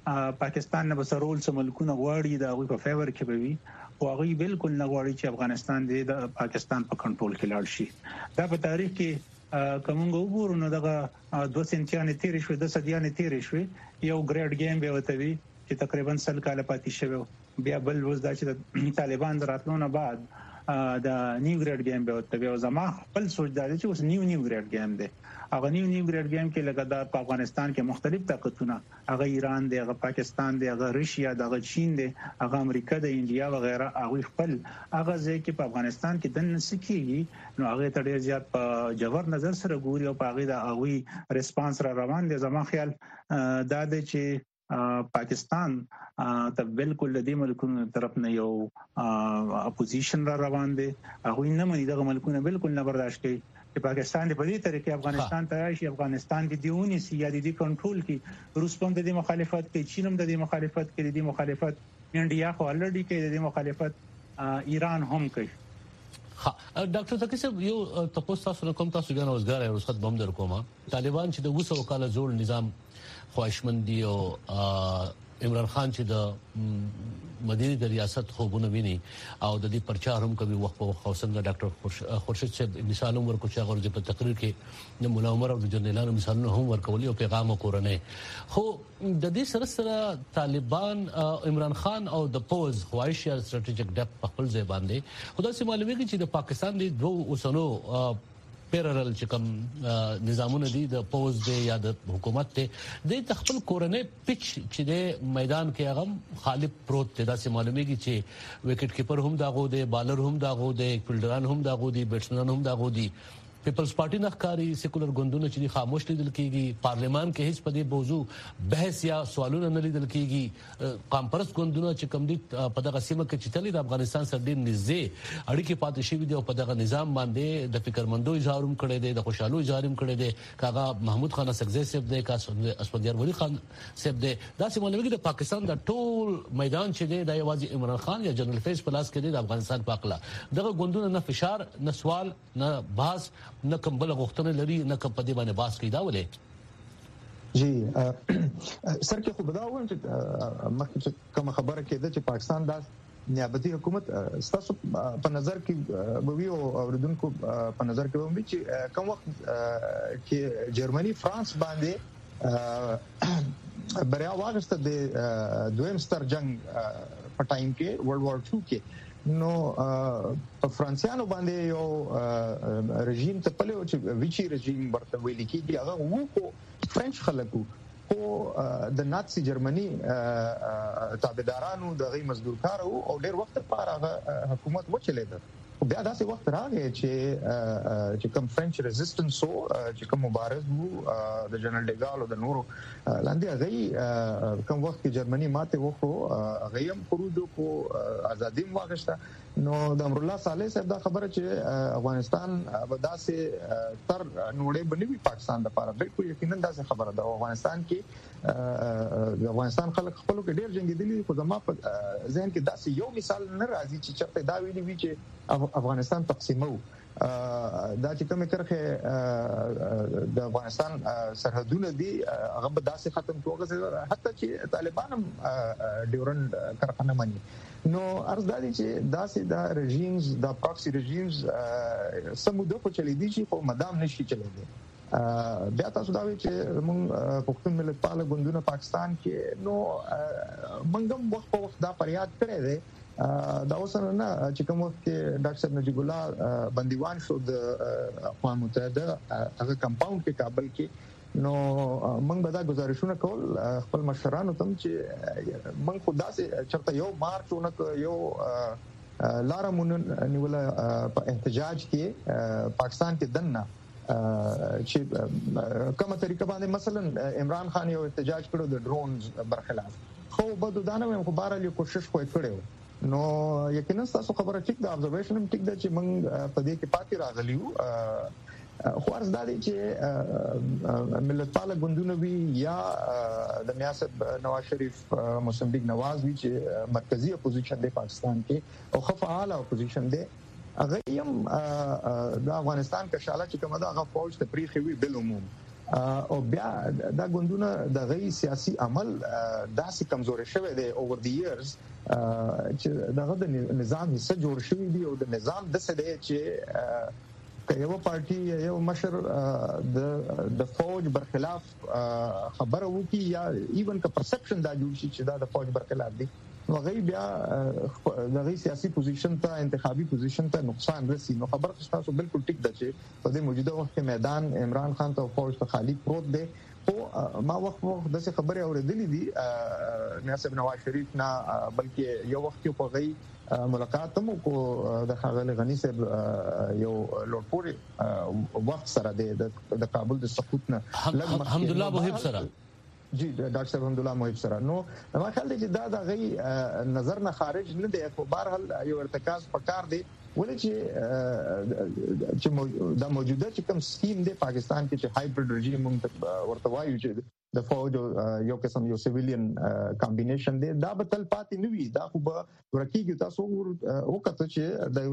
پاکستان نه بسرول سم ملکونه غواړي دا غوي په فیور کې به وي او هغه بالکل نه غواړي چې افغانستان د پاکستان په کنټرول کې لاړ شي دا په تاریخ کې کومه وګورو نو دغه دوه سنتیانې تیر شوې د صدیانې تیر شوې یو ګریډ گیم به وته وي چې تقریبا سل کال پاتې شوی بیا بل وز دا چې طالبان دراتلونه بعد د نیو ګریډ گیم به وته وي زما خپل سوچ دا چې اوس نیو نیو ګریډ گیم دی هغه نیو نیو ګریډ گیم کې لکه د افغانستان کې مختلف طاقتونه هغه ایران دی هغه پاکستان دی هغه روسیا دی هغه چین دی هغه امریکا دی انډیا وغیرہ هغه خپل هغه ځکه په افغانستان کې د نسکیږي نو هغه ته ډیر زیات په جوور نظر سره ګوري او په هغه د هغه ریسپانس را روان دي زما خیال دا دی چې پاکستان ته بالکل د دې ملکونو طرف نه یو اپوزیشن را روان دي هغه نه مني دغه ملکونه بالکل نه برداشت کوي چې پاکستان په دې طریقې افغانستان ته راشي افغانستان کې دیونی سیادي دی کنټرول کې روس په دې مخالفت کوي چین هم د دې مخالفت کوي د دې مخالفت انډیا خو الریډي کوي د دې مخالفت ایران هم کوي ها ډاکټر تکي صاحب یو تاسو تاسو کوم تاسو غواړئ روزګار او رخصت بم در کومه طالبان چې د وسو کال جوړ نظام خواهشمندي او عمران خان چې د مديري د ریاست خوبونه ویني او د دې پرچار هم کوي وخت په وخت څنګه ډاکټر خورشید صاحب مثال هم ورکو چې هغه په تقریر کې د مولا عمر او د جنرالانو مثالونه هم ورکولي او پیغام کورنه خو د دې سره سره طالبان عمران خان او د پوز خواهش یا ستراتیژیک ډپ په خپل ځای باندې خدای سي معلومیږي چې د پاکستان د دوه اوسنو پیرل چې کوم نظامونه دي د پوز دی یا د حکومت ته د خپل کورنۍ پچ چې د میدان کې هغه خالب پروت دی دا سه معلومیږي چې وکټ کیپر هم داغو دی بالر هم داغو دی فیلډران هم داغو دی بیټسمنان هم داغو دی پیپلز پارټي نخکاری سیکولر ګوندونه چې خاموش لیدل کیږي پارلیمان کې هیڅ په دې موضوع بحث یا سوالونه نه لیدل کیږي کانفرنس ګوندونه چې کوم دي په دغه سیمه کې چې تللی د افغانستان سره ډیر نږدې اړیکې پاتې شوې دي او په دغه نظام باندې د فکرمندو اظهار هم کړی دی د خوشحالو اظهار هم کړی دی کاغه محمود خان سکزی صاحب دی کا اسفندیار ولی خان صاحب دی دا چې معلومیږي د پاکستان د ټول میدان چې دی د یوازې عمران خان یا جنرال فیض پلاس کې دی د افغانستان په اقلا دغه ګوندونه نه فشار نه سوال نه باز نه کوم بل غوښتنه لري نه کوم په دې باندې باس کیدا ولې جی سر کې خو بداوم چې مخکې کوم خبره کېده چې پاکستان د نیابتي حکومت ستاسو په نظر کې بوي او اوریدونکو په نظر کې ومه چې کوم وخت کې جرمني فرانس باندې بریا واغسته د دویم ستر جنگ په ټایم کې ورلد وار ټو کې نو په فرانسیانو باندې یو رژیم ته پلو چې ویچی رژیم ورته ویل کېږي هغه وو کو فرنچ خلکو او د ناتسی جرمني تابعدارانو د غي مزدورکار او ډېر وخت لپاره حکومت وچلېده بیا داسې وخت راغی چې چې کوم فرنچ ریزिस्टेंस وو چې کوم مبارز وو د جنرال ډیګال او د نورو لاندې غي کوم وخت کې جرمني ماته وخو غیم خروج کو ازادي واغشته نو د امر الله صالح صاحب دا خبره چې افغانستان وداسه تر نوړې بنوي پاکستان لپاره بالکل یقینا داسه خبره ده افغانستان کې د افغانستان خلک خپل کې ډېر جنگیدلي خو زما په ذهن کې داسه یو مثال نه راځي چې چرته دا ویلي وي چې افغانستان تقسیمو دا چې کومه کرخه د افغانستان سرحدونه دي هغه به داسې ختم کوغه حتی چې طالبان هم ډیورند کرخه نه مني نو ارز دالي چې داسې دا رژیمز دا پراکسي رژیمز سموده په چلی دي چې په مدام نشي چلی دي بیا تاسو دا وی چې موږ پښتون ملت پال غوندونه پاکستان کې نو موږ هم وخت په وخت دا فریاد کړی دی دا اوسنه نه چې کوم وخت کې ډاکټر نجیب الله بندیوان شو د اقوام متحده هغه کمپاوند کې کابل کې نو موږ به دا گزارشونه کول خپل مشرانو ته چې موږ خدا سي چرته یو مارچونه یو لارمون نیول په احتجاج کې پاکستان کې دنه چې کومه طریقه باندې مثلا عمران خان یو احتجاج کړو د ډرونز برخلاف خو بده دانه خو بهر یو کوشش کوي کړو نو یقینا تاسو خبره ټیک د ابزرویشن ټیک د چې موږ په دې کې پاتې راغلیو خو ارز دالي چې ملت پال غوندونه وی یا د میاصب نواز شریف موسمبیق نواز وی چې مرکزی اپوزیشن د پاکستان کې او خفعاله اپوزیشن دی هغه هم د افغانستان کې شاله چې کومه دا هغه فوج ته پریخي وی بل عموم او بیا دا ګوندونه د غي سیاسي عمل داسې کمزوري شوی دی اوور دی ایرز چې دغه د نظام حصہ جوړ شوی دی او د نظام د څه دی چې کایو پارټي یو مشر د د فوج برخلاف خبره وکي یا ایون کا پرسپشن دا جوړ شي چې دا د فوج برخلاف دی نو غي بیا د غي سیاسي پوزیشن ته انتخابي پوزیشن ته نقصان رسي نو خبر تاسو بالکل ټیک ده چې په دې موجوده وخت کې میدان عمران خان ته فوج ته خالی پروت دی او ما وخت وخت د څه خبره اوریدلې دي ناصر نواز شریف نه بلکې یو وخت په غي ملاقات مو کو د خغل غنی صاحب یو لوړپوري وخت سره د کابل د سقوط نه الحمدلله وهب سره جی ډاکټر صاحب الحمدلله محب سره نو ما خیال دی چې دا د غي نظر نه خارج نه دی خو بهرحال یو ارتکاز پکار دی ولې چې چې دا موجوده چې کوم سکیم دی پاکستان کې چې هایبرید رژیم ورته وایي چې د فوج یو قسم یو سیویلین کمبینیشن دی دا به تل پاتې نه وي دا خو به ورکیږي تاسو وکړه چې د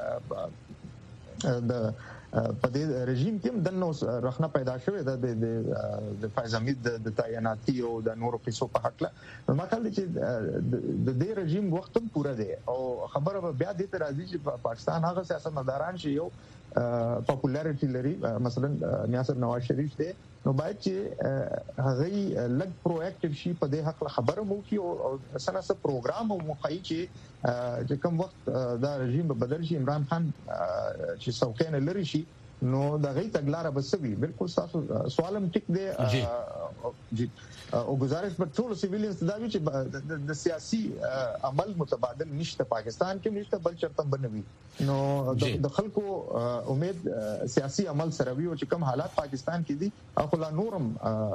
د په دې رژیم کې د نو رخنه پیدا شوې ده د د فایز حمید د تعیناتي او د نورو قصو په حق له ما خل چې د دې رژیم وخت هم پوره دی او خبره بیا د ترازی چې پاکستان هغه سیاستمداران چې یو پاپولارټی لري مثلا ناصر نواز شریف دی نو باید چې هغه لګ پرو اکټیو شي په دې حق خبره مو کی او سناسه پروګرام او مخایي چې چې کوم وخت دا رژیم بدل شي عمران خان چې څوکۍ نه لري شي نو دا غي تګلاره بسوي بالکل تاسو سوالم ټیک دی جی او گزارش پر ټول سیویلینز دا چې د سیاسي عمل متبادل نشته پاکستان کې نشته بل چرته بنوي نو د خلکو امید سیاسي عمل سره وي او چې کوم حالات پاکستان کې دي او لا نورم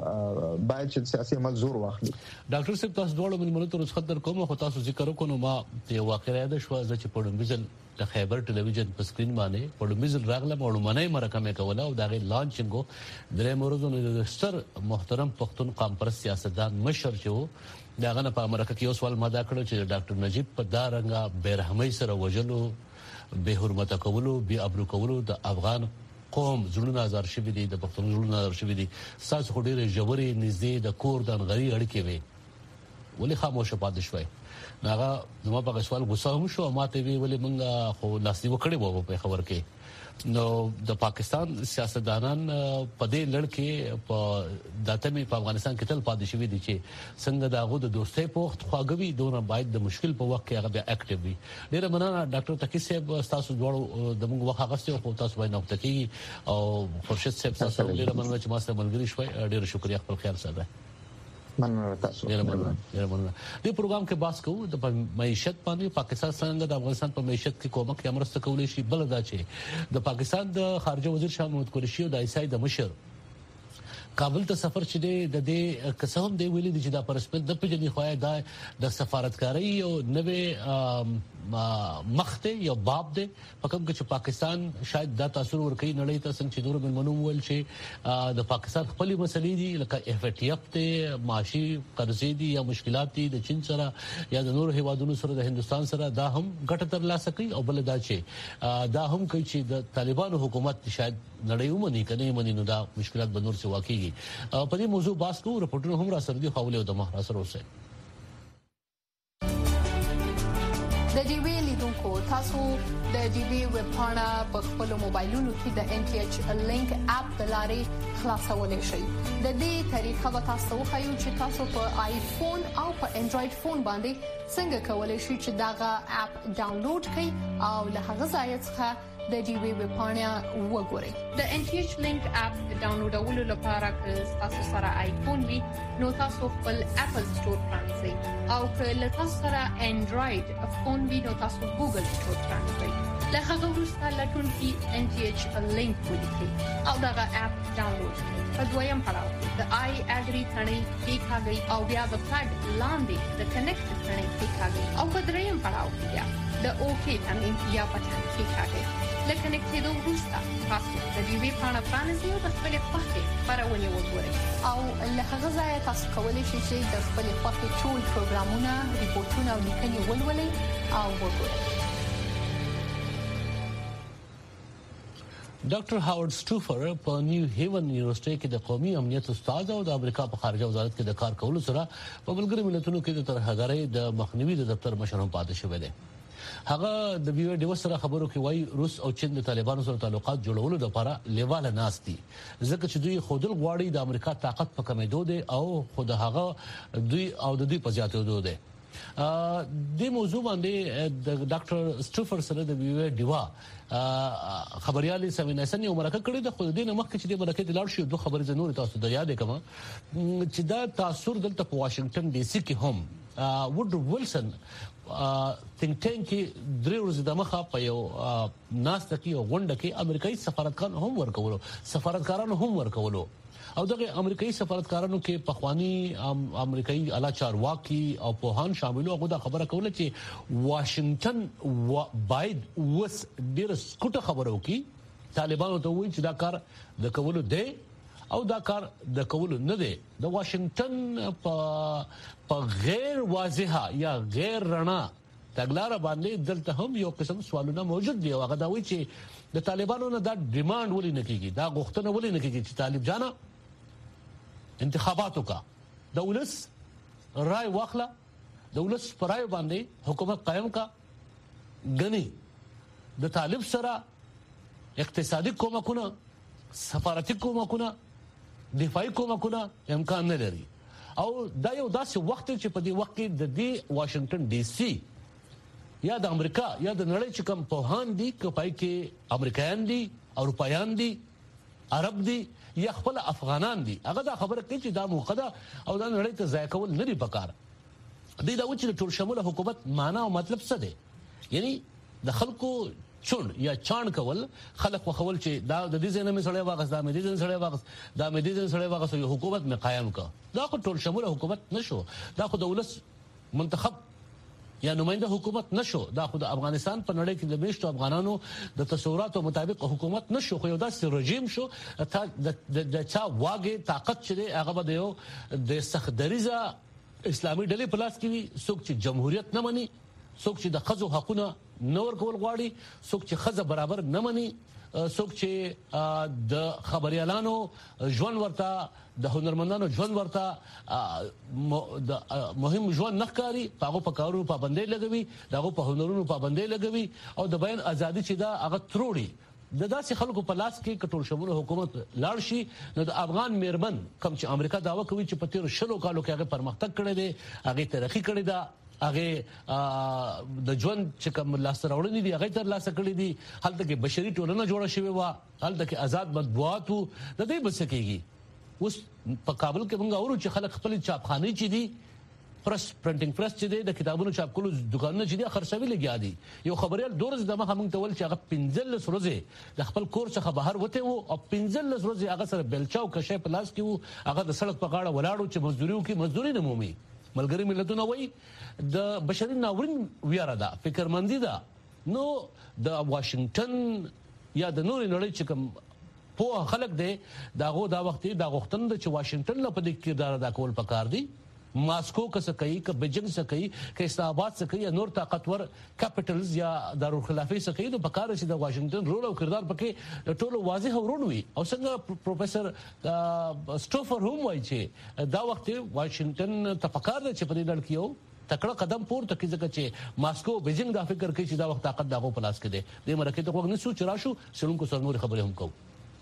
باید چې سیاسي عمل زور واخلي ډاکټر صاحب تاسو ډول من ملت رسخت در کوم خو تاسو ذکر وکړو ما یو واقعیا د شو چې په ډیویژن د خیبر ټلویزیون په سکرین باندې په ډیویژن راغله په لمنې مرکه کوله او دا غي لانچینګو درې مورزونو د ستر محترم پښتون قام پر سیاستدان مشر چې دا غنه په امریکا کې یو سوال ماده کړو چې ډاکټر نجیب په دارنګه بیرحمۍ سره وجلو به حرمت کولو به ابرو کولو د افغان قوم زړونه زار شوی دي د پښتون زړونه زار شوی دي ساس خډيره جوړې نږدې د کور د غری اړیکې وي ولې خاموشه پاتې شوي ناغه زما په سوال غوسه هم شو ماته وی ولې مونږه خو لاسي وکړې وو په خبر کې نو د پاکستان سیاستدانان په دې لړ په داتمه په افغانستان کې تل پاتې شوی دي چې څنګه داغه د دوستۍ پوښت خواږوي دونه باید د مشکل په وخت کې هغه اکټیو وي ډیره مننه ډاکټر تقی صاحب تاسو دوړو د موږ وخت غوښتي خو تاسو باید نوښت کوي او خورشید صاحب تاسو ډیره مننه چې ما سره ملګری شوي ډیره شکریا خپل خیال سره مننه تاسو ډیره مننه ډیره مننه دې پروګرام کې بحث کوو د معیشت باندې پاکستان څنګه د افغانستان په معیشت کې کومک یا مرسته کولای شي بل دا چې د پاکستان د خارجه وزیر شاه محمود قریشي او د ایسای د مشر کابل ته سفر چې د دې قسم دی ویلي چې دا پرسپل د پجنی خوای دا د سفارتکاري او نوې مخته یو باب دی په کوم کې چې پاکستان شاید دا تاثیر ورکړي نړۍ ته څنګه چې نور بنمنو ول چې د پاکستان خپل مسلې دي لکه اف ټی اف ته معاشي قرضې دي یا مشکلات دي د چین سره یا د نور هیوادونو سره د هندستان سره دا هم ګټه تر لاسه کوي او بل دا چې دا هم کوي چې د طالبانو حکومت شاید نړۍ ومني کني مني نو دا مشکلات به نور څه واقعي په دې موضوع بحث کوو رپورټونه هم را سره دي خولې او د مخ را سره اوسه د ډي وی لیدونکو تاسو د ډي وی ویب پاڼه په خپل موبایلونو کې د ان ټي ایچ لینک اپ د لارې خلاصولای شئ د دې طریقه به تاسو خو چې تاسو په آیفون او په انډراید فون باندې څنګه کولای شئ چې داغه اپ ډاونلوډ کړئ او له هغه ځای څخه د ډي وی ویب پاڼه وګورئ د ان ټي ایچ لینک اپ ډاونلوډولو لپاره که تاسو سره آیفون وي نو تاسو خپل اپل سٹور پرانځئ او که له تاسو سره انډراید فون وي نو تاسو ګوګل سٹور پرانځئ له هغه وروسته لټون کې ان ټي ایچ لینک ولیکئ او دغه اپ ډاونلوډ کړئ په دویم پړاو د آی اګری ثنې کې کاږي او بیا د فلګ لاندې د کنیکټ ثنې کې کاږي او په دریم پړاو کې بیا د اوکی ثنې یا پټن کې کاږي لکه نکته وروسته تاسو د دې وی پاڼه پرانیزئ او د خپل خوښې خبرونه وګورئ او له هغه ځای تاسو کولی شئ چې د خپل خوښې ټول پروګرامونه ریپورتونه او لیکنې ولولئ او وګورئ ډاکټر هاورد سټوفر په نیو هیون یونیورسيټي کې د قومي امنیت استاد او د امریکا په خارجه وزارت کې د کار کولو سره په ملګري ملتونو کې د ترهګرۍ د مخنیوي د دفتر مشر هم پاتې شوی دی. هغه د بي ډي سره خبرو کې وایي روس او چین د طالبانو سره تعلقات جوړولو لپاره لیواله ناس دي ځکه چې دوی خودل غواړي د امریکا طاقت په کمیدو دي او خود هغه دوی او د دوی په زیاتېدو دي. د موضوع باندې د ډاکټر سټوفر سره د بي ډي خبريالي سمینه سن یو مرکه کړی د خود دین مخکې چې د مرکه د لاړ شي دوه خبرې زنور تاسو د یاد کما چې دا تاثیر دلته په واشنگټن ډي سي کې هم وډ ویلسن think tank درې ورځې د مخه په یو ناس تکي او غونډه کې امریکایي سفارتکار هم ورکولو سفارتکارانو هم ورکولو او دغه امریکایي سفارتکارانو کې پخوانی امریکایي اعلی چارواکي او پوهان شامل او دا خبره کوله چې واشنگټن باید وس ډیر سکوټه خبرو کې طالبانو ته وایي چې دا کار د کولو دی او دا کار د کولو نه دی. د واشنگټن په غیر واضحه یا غیر رڼا تګلارې باندې دلته هم یو قسم سوالونه موجود دي او هغه دا وایي چې د طالبانو نه دا ډیماند ولې نه کیږي دا غوښتنه ولې نه کیږي چې طالب جانا انتخاباتو کا د ولس رائے واخله د ولس پرای باندې حکومت قائم کا غني د طالب سره اقتصادي کومکونه سفارتي کومکونه دفاعي کومکونه امکان نه لري او دا یو داسې وخت چې په دې وخت کې د دې واشنگټن ډي سي یا د امریکا یا د نړۍ چې کوم پوهان دي کپای کې امریکایان دي اروپایان دي عرب دي یا خپل افغانان دي هغه دا خبره کوي چې دا موخه او دا نړۍ ته ځای کول نه دی پکار دی دا و چې ټول شموله حکومت معنا او مطلب څه دی یعنی د خلکو چون یا چاڼ کول خلک وخول چې دا د دې ځای نه سړی واغس دا مې دې ځای سړی واغس دا مې دې ځای سړی واغس یو حکومت مې قائم کا دا خو ټول شموله حکومت نشو دا خو د ولس منتخب یا نماینده حکومت نشو دا خو د افغانستان په نړۍ کې د میشتو افغانانو د تصوراتو مطابق حکومت نشو خو یو داسې رژیم شو د چا واګه طاقت چې هغه به یو د سختدریزه اسلامي ډلې په لاس کې وي څوک چې جمهوریت نه مني څوک چې د خزو حقونه نور کول غواړي څوک چې خزه برابر نه مني څوک چې د خبريالانو ژوند ورته د هنرمندانو ژوند ورته د مهم ژوند نخکاری هغه په کارونو پابندۍ لګوي دغه په هنرونو پابندۍ لګوي او د بیان ازادي چې دا هغه تروړي د داسې خلکو په لاس کې کټول شموله حکومت لاړ شي نو د افغان میرمن کوم چې امریکا داوا کوي چې په تیر شلو کالو کې هغه پرمختګ کړی دی هغه ترقی کړی دی هغه د ژوند چې کوم لاسته راوړنې دي هغه تر لاسه کړې دي هلته کې بشري ټولنه جوړه شوې و هلته کې آزاد مطبوعات وو د دې بس کېږي اوس په کابل کې موږ اورو چې خلک خپل چاپخانه چې دي پرس پرنټینګ پرس چې دي د کتابونو چاپ کولو دکانونه چې دي خرڅوي لګیا دي یو خبريال دورز د مخه موږ ته ول چې هغه پنځل ورځې د خپل کور څخه بهر وته وو او پنځل ورځې هغه سره بلچاو کشه په لاس کې وو هغه د سړک په غاړه ولاړو چې مزدوري وکي مزدوري نه مومي ملګری ملتونه وایي د بشري ناورین ویاره ده فکرمندي ده نو د واشنگټن یا د نوري نړۍ چې کوم په خلک دی داغه دا وخت دا غوښتنه چې واشنگټن له پدې کردار ادا کول پکار دي ماسکو که څه کوي که بیجینګ څه کوي که اسلام آباد څه کوي نور طاقتور کیپټلز یا دارالخلافه څه کوي نو پکار چې د واشنگټن رول او کردار پکې ټولو واضح ورونوي او څنګه پروفیسور سټوفر هم وایي چې دا وخت واشنگټن ته پکار دی چې په دې ډول کې یو تکړه قدم پورته کړي ځکه چې ماسکو بیجینګ دا فکر کوي چې دا وخت طاقت دغه په لاس کې دی د مرکه ته وګورئ نو چې راشو سلام کو سر نور خبرې هم کوو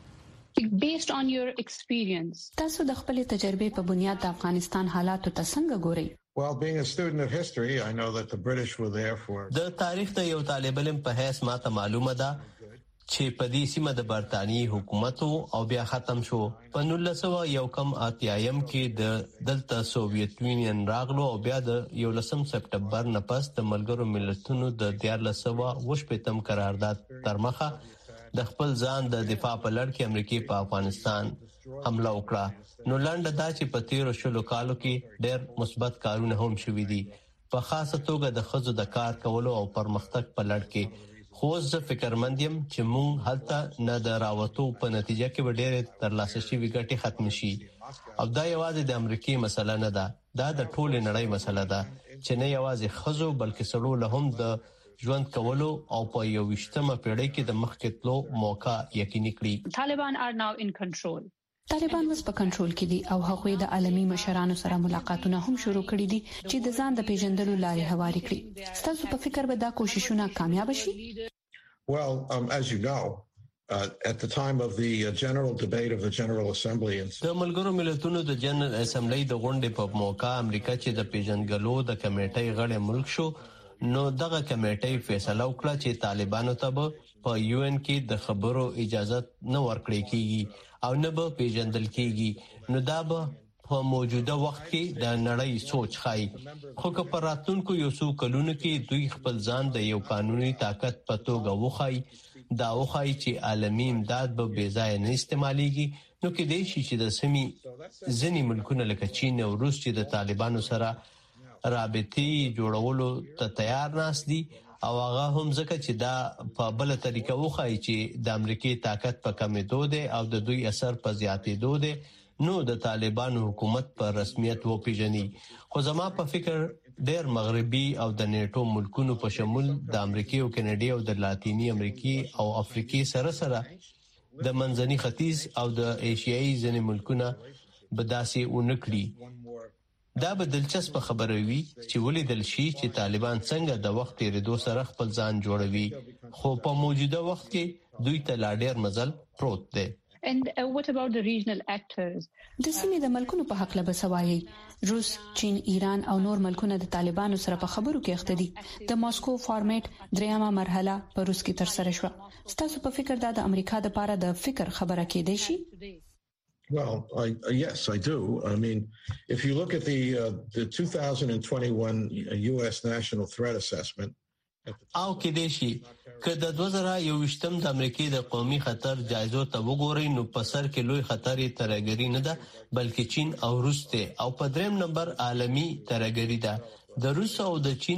based on your experience تاسو د خپل تجربې په بنیاد د افغانستان حالاتو ته څنګه ګورئ Well, being a student of history, I know that the British were there for د تاریخ د یو طالب علم په حیث ماته معلومه ده چې په دې سیمه د برتانی حکومت او بیا ختم شو په نولس سوه یو کم اتیایم کې د دلته سوویت یونین راغلو او بیا د یولسم سپټمبر نه پس د ملګرو ملتونو د دیارلس سوه وشپږم قرارداد تر مخه د خپل ځان د دفاع په لړ کې امریکای په افغانستان حمله وکړه نو لاندې دا چې په تیر شلو کالو کې ډېر مثبت کارونه هم شوي دي په خاصه توګه د خزو د کار کولو او پرمختګ په لړ کې خو زه فکرمند یم چې مونږ هلته نه د راوتو په نتیجه کې ډېر ترلاسه شوي ګټې ختم شي او دا یوازې د امریکای مسله نه ده دا د ټول نړۍ مسله ده چې نه یوازې خزو بلکې سړو له هم د ژوند کولو او په یوویشتمه پیړۍ کې د مخکې تلو موقع یقیني کړي. Taliban are now in control. طالبان اوس په کنټرول کې دي او هغوی د عالمي مشرانو سره ملاقاتونه هم شروع کړي دي چې د ځان د پیژندلو لارې هواري کړي. ستاسو په فکر به دا کوششونه کامیاب شي؟ Well, um, as you know, Uh, at the time of the uh, general debate of the General Assembly in د ملګرو ملتونو د جنرال اسمبلی د غونډې په موقع امریکا چې د پیژنګلو د کمیټې غړی ملک شو، نو دغه کمیټې فیصله وکړه چې طالبانو ته به په یو ان کې د خبرو اجازه نه ورکړي کیږي او نه به پیژندل کیږي. نو دا به په موجوده وخت کې د نړۍ سوچ خای، خو که په راتلونکو یو څو کلونو کې دوی خپل ځان د یو قانوني طاقت په توګه وخای، دا وخای چې عالمي امداد به بې ځای نه استعماليږي، نو کې دی شي چې د سیمې ځینې ملکونه لکه چین او روس چې د طالبانو سره رابطې جوړولو ته تیار ناست دي او هغه هم ځکه چې دا په بل طریقه وخای چې د امریکای طاقت په کمېدو دی او د دوی اثر په زیاتېدو دی، نو د طالبانو حکومت په رسمیت وپیژني. خو زما په فکر ډېر مغربي او د نیټو ملکونو په شمول د امریکا او کینیډا او د لاتینی امریکا او افریقا سره سره د منځني ختیځ او د ایشیایي ځینې ملکونه به داسې ونکړي. دا به دلچسپ خبره وي چې ولیدل شي چې طالبان څنګه د وخت تیریدو سره خپل ځان جوړوي، خو په موجوده وخت کې دوی ته لا ډېر مزل پروت دی. And uh, what about the regional actors? د سیمې د ملکونو په حق له بسوایي روس، چین، ایران او نور ملکونه د طالبانو سره په خبرو کې اخته دي. د ماسکو فارمیټ دریمه مرحله په روس کې تر سره شوه. ستاسو په فکر دا د امریکا د لپاره د فکر خبره کېدای شي؟ Well, I, uh, yes, I do. I mean, if you look at the uh, the two thousand twenty-one U S National Threat Assessment, او کې دی شي که د دوه زره یوویشتم د امریکای د قومي خطر جایزو ته وګورئ، نو په سر کې لوی خطر یې ترهګري نه ده بلکې چین او روس ته، او په دریم نمبر عالمي ترهګري ده. د روس او د چین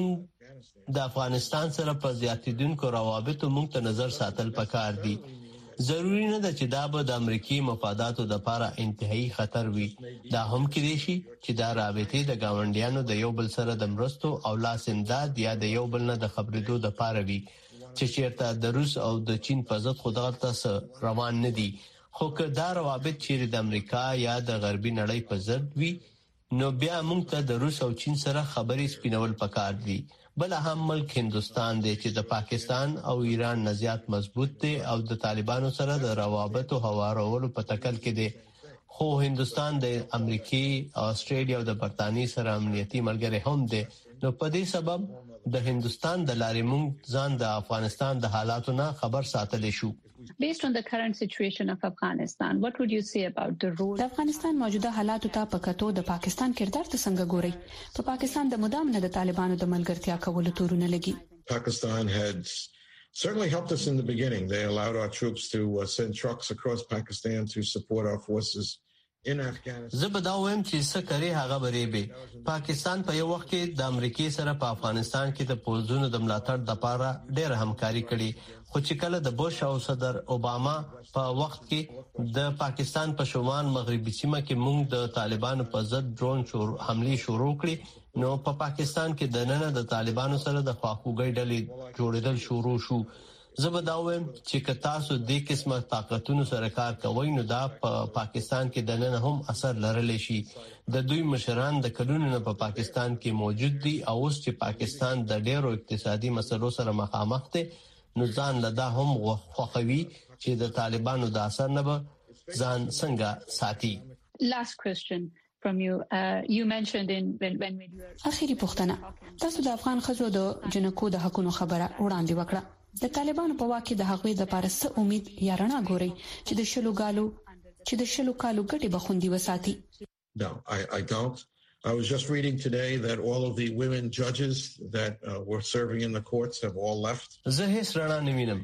د افغانستان سره په زیاتیدونکو روابطو موږ ته نظر ساتل پکار دي. ضروری نه ده چې دا به د امریکای مفاداتو لپاره انتهایی خطر وي. دا هم کېدای شي چې دا رابطې د گاونډیانو د یو بل سره د مرستو او لاس امداد یا د یو بل نه د خبرېدو لپاره وي، چې چیرته د روس او د چین په ضد خو دغه تاسو روان نه دي. خو که دا روابط چیرې د امریکا یا د غربي نړۍ په ضد وي، نو بیا موږ ته د روس او چین سره خبرې سپینول پکار دي. بل هم ملک هندستان دی چې د پاکستان او ایران نه زیات مضبوط دی او د طالبانو سره د روابطو هوارولو په تکل کې دی. خو هندستان د امریکای، استرالیا او د برتانیې سره امنیتي ملګری هم دی. نو په دې سبب د هندستان د لارې موږ ځان د افغانستان د حالاتو نه خبر ساتلی شو. Based on the current situation of Afghanistan, what would you say about the role? د افغانستان موجوده حالاتو ته په کتو د پاکستان کردار ته څنګه ګوري؟ په پاکستان د مدام نه د طالبانو د ملګرتیا کولو تورونه لګي. Pakistan had certainly helped us in the beginning. They allowed our troops to uh, send trucks across Pakistan to support our forces in Afghanistan. زه به دا وایم چې څه کوي هغه به به پاکستان په یو وخت کې د امریکای سره په افغانستان کې د پوځونو د ملاتړ لپاره ډېر همکاري کړې، خو چې کله د بوش او صدر اوباما په وخت کې د پاکستان په شمال مغربي سیمه کې موږ د طالبانو په ضد ډرون شروع حمله شروع کړې، نو په پاکستان کې د نن د طالبانو سره د خواخوږي ډلې جوړېدل شروع شو. زه به دا وایم چې که تاسو د قسمه طاقتونو سره کار کوئ، نو دا په پاکستان کې د نن هم اثر لرلی شي. د دوی مشران د کلونو نه په پاکستان کې موجود دي او اوس چې پاکستان د ډېرو اقتصادي مسلو سره مخامخ دی، نو ځان له دا هم خوښوي چې د طالبانو د اثر نه به ځان څنګه ساتي. Last question from you. Uh, you mentioned in when when we were اخیری پوښتنه، تاسو د افغان ښځو د جنکو د حقونو خبره وړاندې وکړه. د طالبانو په واکه د هغوی د لپاره څه امید یا رڼا ګوري چې د شلو کالو چې د شلو کالو ګټي بخوندي وساتي؟ No, I, I don't. I was just reading today that all of the women judges that uh, were serving in the courts have all left. زه هیڅ رڼا نه وینم.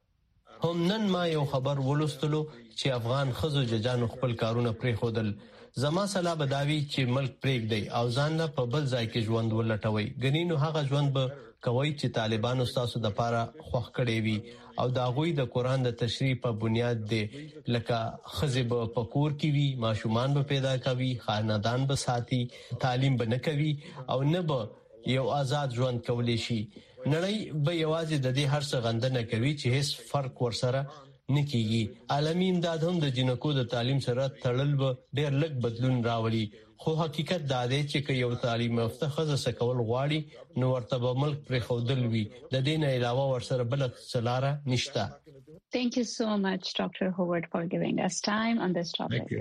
هم نن ما یو خبر ولوستلو چې افغان ښځو ججانو خپل کارونه پرې خودل. زما صلاح بداوی چې ملک پرېږدي او ځان له په بل ځای کې ژوند ولټوي. ګنینو هغه ژوند به کوي چې طالبانو تاسو د لپاره خوښ کړي وي او دا غوي د قران د تشریح په بنیاد دی، لکه خزب په کور کې وي، ماشومان به پیدا کوي، خاندان به ساتي، تعلیم به نه کوي او نه به یو آزاد ژوند کولی شي. نړۍ به یوازې د دې هر څه غندنه کوي چې هیڅ فرق ورسره نکېږي. عالمي امداد هم د جنکو د تعلیم سره تړل به ډېر لږ بدلون راولي، خو حقیقت دا دی چې یو تعلیم یافته ښځه څه کول غواړي نو ورته به ملک پرېښودل وي، د دې نه علاوه ورسره بله څه لاره نشته. Thank you so much, Doctor Howard, for giving us time on this topic. Thank you.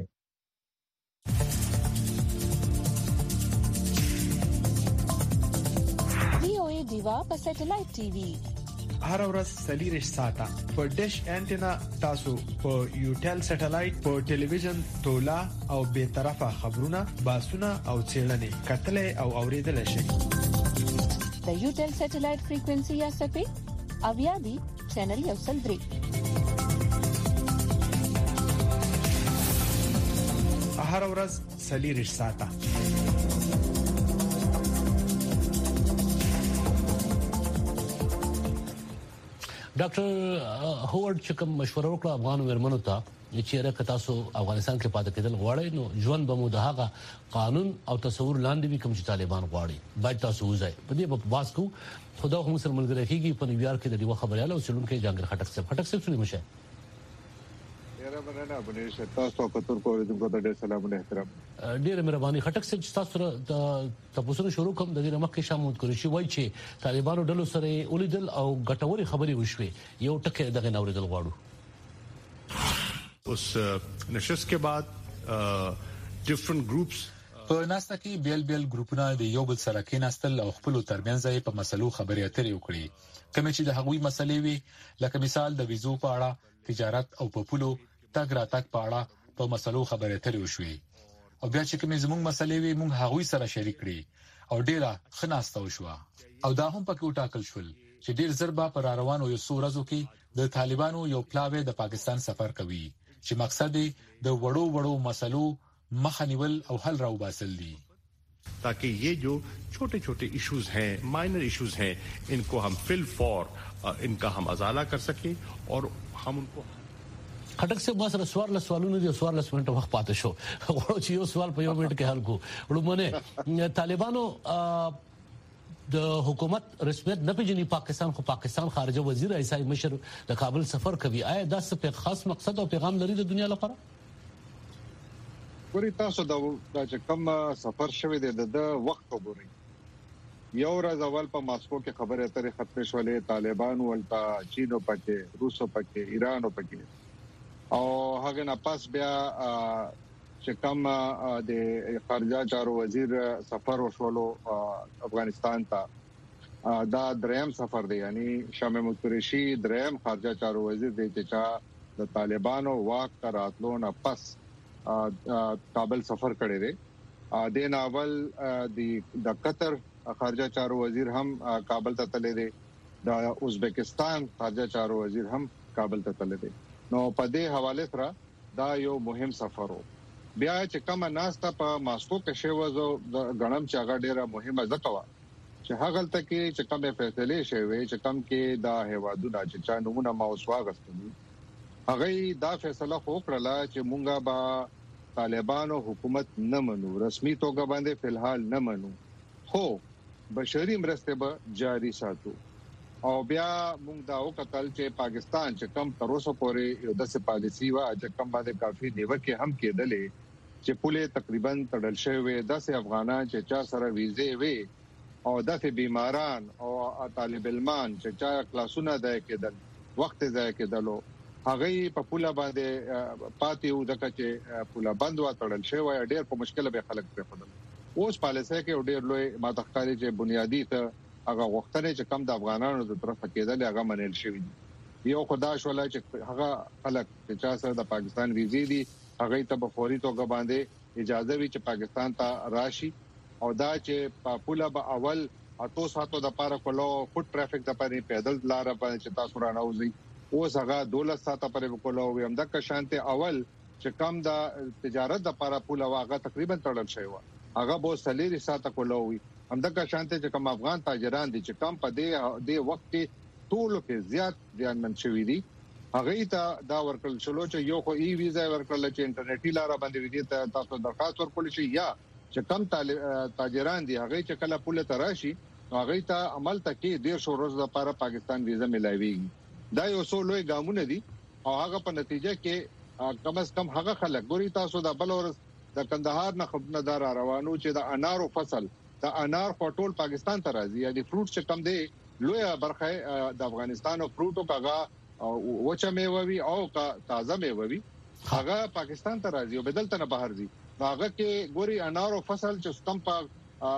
V O A Diva په سټلایټ ټي وي هر ورځ سلیریش ساته په ډیش انټینا تاسو په یوټل سټلایټ په ټلویزیون تولا او به طرفه خبرونه باسونه او چیرلنې کتلې او اوریدل شي. د یوټل سټلایټ فریکوئنسي یا سپی اویا دی چینل یو سل درې. هر ورځ سلیریش ساته. ډاکټر هوورډ چې کوم مشوره وکړه افغان ورمنو ته چې راکه تاسو افغانستان کې پاتې کېدل غواړئ نو ژوند به مو د هغه قانون او تصور لاندې وي کوم چې طالبان غواړي، باید تاسو وځئ. په دې په باس کو خدا هم سره ملګری کیږي په نیویارک کې د دیو خبرياله او سلون کې جانګر خټک صاحب خټک صاحب سولې مشه ډیره مننه بنې شه تاسو کتر کول دغه ډېر سلام او احترام. ډیره مهرباني. خټک صاحب تاسو د تاسو شروع کوم د دې مخکې شامل کړی شي وای چې طالبانو ډلو سره ولیدل او ګټوري خبري وشوي، یو ټکه دغه نوریدل غواړو. उस नशस्त के बाद different groups په ناسته کې بیل بیل ګروپونه د یو بل سره کېناستل او خپل ترمنځ یې په مسلو خبرې اترې وکړي، کوم چې د هغوی مسلې وي لکه مثال د ویزو په اړه، تجارت او په پولو تګ راتګ په اړه په مسلو خبرې اترې وشوي. او بیا چې کوم زموږ مسلې وي موږ هغوی سره شریک کړي او ډیره خناسته وشوه. او دا هم پکې وټاکل شول چې ډیر زر به پر روانو یو څو ورځو کې د طالبانو یو پلاوی د پاکستان سفر کوي چې مقصد د وړو وړو مسلو مخنیول او حل راو باسل دي ताकि ये जो छोटे छोटे इश्यूज हैं, माइनर इश्यूज हैं, इनको हम फिल फॉर इनका हम अजाला कर सकें और हम उनको خټک څه بس رسوار له سوالونو دي سوال له منټه وخت پاتې شو غواړم چې یو سوال په یو منټ کې حل کو. ولومنه طالبانو د حکومت رسمیت نه پیژني پاکستان خو پاکستان خارجه وزیر ایسای مشر د کابل سفر کوي، آیا دا څه خاص مقصد او پیغام لري د دنیا لپاره؟ ګوري تاسو دا چې کوم سفر شوی دی د وخت وګورئ. یو ورځ اول په ماسکو کې خبره اترې ختم شولې، طالبان ولتا چینو پکې، روسو پکې، ایرانو پکې، او هغه نه پاس بیا چې کوم د خارجه چارو وزیر سفر وشولو افغانستان ته، دا دریم سفر دی، یعنی شاه محمود قریشي دریم خارجه چارو وزیر دی چې د طالبانو واک تر راتلو نه پس کابل سفر کړی دی. د ناول د قطر خارجه چارو وزیر هم کابل ته تللی دی، د ازبکستان خارجه چارو وزیر هم کابل ته تللی دی. نو په دې حواله سره دا یو مهم سفر و. بیا چې کوم ناسته په ماسکو کې شوه زو غنم چې هغه ډیره مهمه ځکه و چې هغه تل کې چې کوم فیصله شوی چې کوم کې دا هوادونه چې چا نمونه ما وسواغستل، هغه دا فیصله خو کړله چې مونږه با طالبانو حکومت نه منو، رسمي توګه باندې فلحال نه منو، خو بشري مرسته به جاری ساتو. او بیا موږ دا وکړل چې پاکستان چې کم تر اوسه پورې یو داسې پالیسی وا چې کم باندې کافي نیوکه هم کېدلې چې پوله تقریبا تړل شوی داسې افغانان چې چا سره ویزه وي او داسې بیماران او طالب علمان چې چا کلاسونه ده کېدل وخت ځای کېدلو هغه په پوله باندې پاتې و دغه چې پوله بند و تړل شوی ډېر په مشکل به خلک پرېښودل. اوس پالیسي کې ډېر لوی ماتخکاري چې بنیادی ته هغه وختونه چې کم د افغانانو د طرفه کېدل هغه منل شوی دي. یو خدا شولای چې هغه خلک چې چا سره د پاکستان ویزه دي هغه ته په فوري توګه باندې اجازه وی چې پاکستان ته راشي، او دا چې په پوله به اول اته ساتو د پاره کولو فوت ټرافیک د پاره پیدل لار باندې چې تاسو را نوځي، اوس هغه دولت ساته پرې کولو وي هم د شانته اول چې کم د تجارت د پاره پوله واغه تقریبا تړل شوی و، هغه به سلیری ساته کولو وي همدغه شانته چې کوم افغان تاجران دي چې کم په دې د وخت کې ټول کې زیات ځانمن شوی دي، هغه ته دا ورکل شلو چې یو خو ای ویزا ورکړل چې انټرنیټي لار باندې ودی ته تاسو درخواست ورکول شي، یا چې کم تاجران دي هغه چې کله پوله تراشي هغه ته عمل تکي ډیر شو روز لپاره پاکستان ویزه ملایويږي دا یو څو لوی ګامونه دي او هغه په نتیجه کې کم از کم هغه خلک ګوري تاسو د بل ورځ د کندهار نه خبردار روانو چې د انارو فصل د انار ټول پاکستان ته راځي یعنی فروټ چې کم دی لوی برخه د افغانستان او فروټو کاغه وچه میوه او کا تازه میوه وي هغه پاکستان ته راځي او بدلته نه بهر دي هغه کې ګوري انارو فصل چې ستم په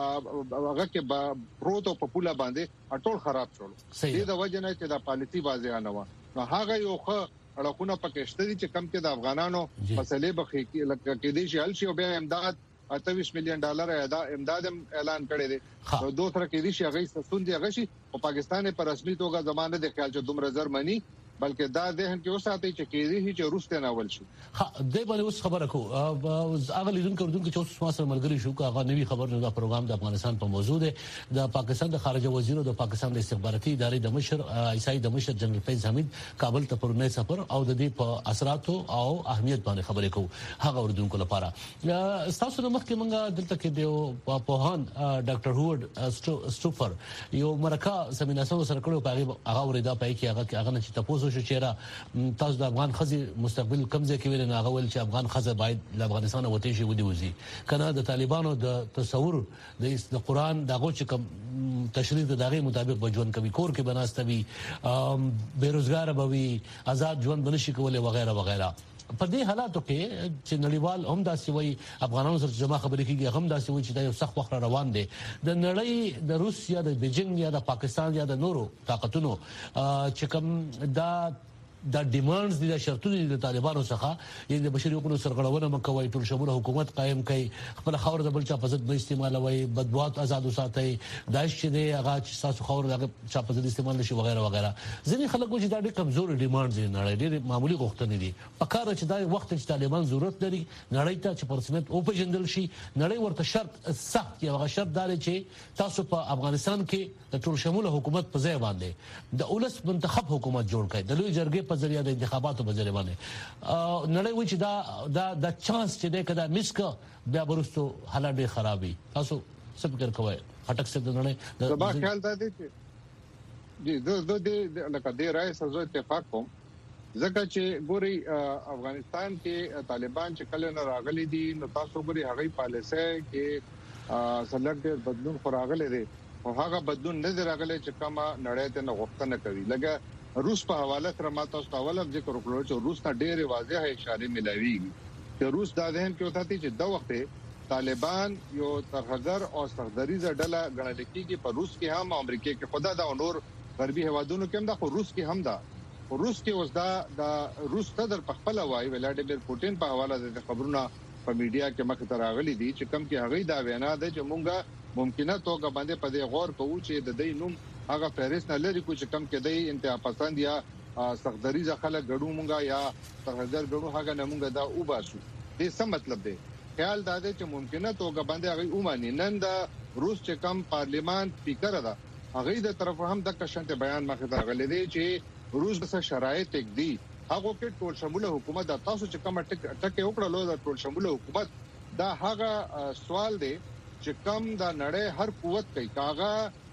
هغه کې پروتو په پوله باندې ټول خراب شول دې د وجه نه چې د پالیسي واضح نه و نو هغه یو خو اړخونه پکې شته دي چې کم کې د افغانانو مسلې بخې کې لکه کې دي چې الشي او بیا امداد اته میلیون ډالر امداد اعلان کړی دی نو دوه تر کې دي چې هغه ستوندي هغه شي او پاکستان په رسمي توګه زمانه د خیال چې دومره زر منی بلکې دا د هن کې وساتي چې کېږي چې روس ته ناول شي ها د باندې اوس خبره کو هغه لیدون کوم چې اوس ما سره ملګری شو هغه نوی خبر نه دا پروګرام د افغانستان په موضوع دی د پاکستان د خارجه وزیر او د پاکستان د استخباراتي ادارې د مشر عیسائی د مشر جنرال فیض حمید کابل ته پر نه سفر او د دې په اثرات او اهمیت باندې خبرې کو هغه وردونکو لپاره تاسو د مخکې مونږه دلته کې د پوهان ډاکټر هوورد سټوفر یو مرکه سمیناسو سره کړو په هغه وردا پای کې هغه هغه چې تاسو شو چې تاسو د افغان خزي مستقبل کمزې کې ویل نه غول چې افغان خزه باید د افغانستان وته شي ودی وزي کنه د طالبانو د تصور د قران دغه چې کوم تشریح د دغه مطابق بجون کوي کور کې بناستوي بیروزګار بوي آزاد ژوند بنشي کولای وغیرہ وغیرہ په دې حالاتو کې چې نړیوال هم داسې وایي افغانانو سره جمع خبرې کیږي هم داسې وایي چې دا یو سخت وخت روان دی د نړۍ د روس یا د بیجینګ یا د پاکستان یا د نورو طاقتونو چې کوم دا دا ډیمانډز دي د شرطونو د طالبانو څخه یعنی د بشري حقوقو سرغړونه مکوي ټول شموله حکومت قائم کړي خپل خاور د بل چا په ضد به استعمالوي بدبوات آزاد وساتي داعش چې دی هغه چې تاسو خاور د چا په ضد استعمال نشي وغیرہ وغیرہ ځینې خلک چې دا ډېر کمزور ډیمانډز دي نړۍ ډېر معمولی غوښتنې دي په کار چې دا وخت چې طالبان ضرورت لري نړۍ ته چې پرسمت او پیژندل شي نړۍ ورته شرط سخت یو شرط دار چې تاسو په افغانستان کې د ټول شموله حکومت په ځای باندې د اولس منتخب حکومت جوړ کړي د لوی جرګې په ذریعہ د انتخاباتو په ذریعہ باندې نړۍ وایي چې دا دا د چانس چې د کدا مسک بیا ورستو حالات ډېر خرابي تاسو څه فکر کوئ خټک څه د نړۍ د با خیال دا دي چې دي د د لکه د رائے سره اتفاق کوم ځکه چې ګوري افغانستان کې طالبان چې کله نه راغلي دي نو تاسو ګوري هغه پالیسي کې سلګ بدلون خراغله دي او هغه بدلون نه راغلي چې کومه نړۍ ته نه غوښتنه کوي لکه روس په حواله سره ما تاسو ته اول ذکر وکړو چې روس ته ډېر واضح اشاره ملويږي چې روس دا ذهن کې وتا چې د وخت طالبان یو ترهګر او سردریزه ډله غړل کېږي په روس کې هم امریکا کې خدا دا نور غربي هوادونو کې هم دا خو روس کې هم دا روس کې اوس دا د روس صدر په خپل وایي ولادیمیر پوتین په حواله د خبرونو په میډیا کې مخ ته راغلي دي چې کم کې هغه دا وینا ده چې مونږه ممکنه توګه باندې په دې غور کوو چې د دې نوم هغه فهرست نه لري کو چې کم کې دی انتها پسند یا سختدریزه خلک غړو مونږه یا سرحدر غړو هغه نه مونږه دا او باسو دې څه مطلب دی خیال دا دی چې ممکنه توګه باندې هغه اومانی نن دا روس چې کم پارلیمان سپیکر ده هغه د طرف هم د کشنته بیان مخه دا غلې دی چې روس د شرایط یک دي هغه کې ټول شموله حکومت د تاسو چې کوم ټکه وکړلو د ټول شموله حکومت دا هغه سوال دی چې کم د نړۍ هر قوت کوي کاغه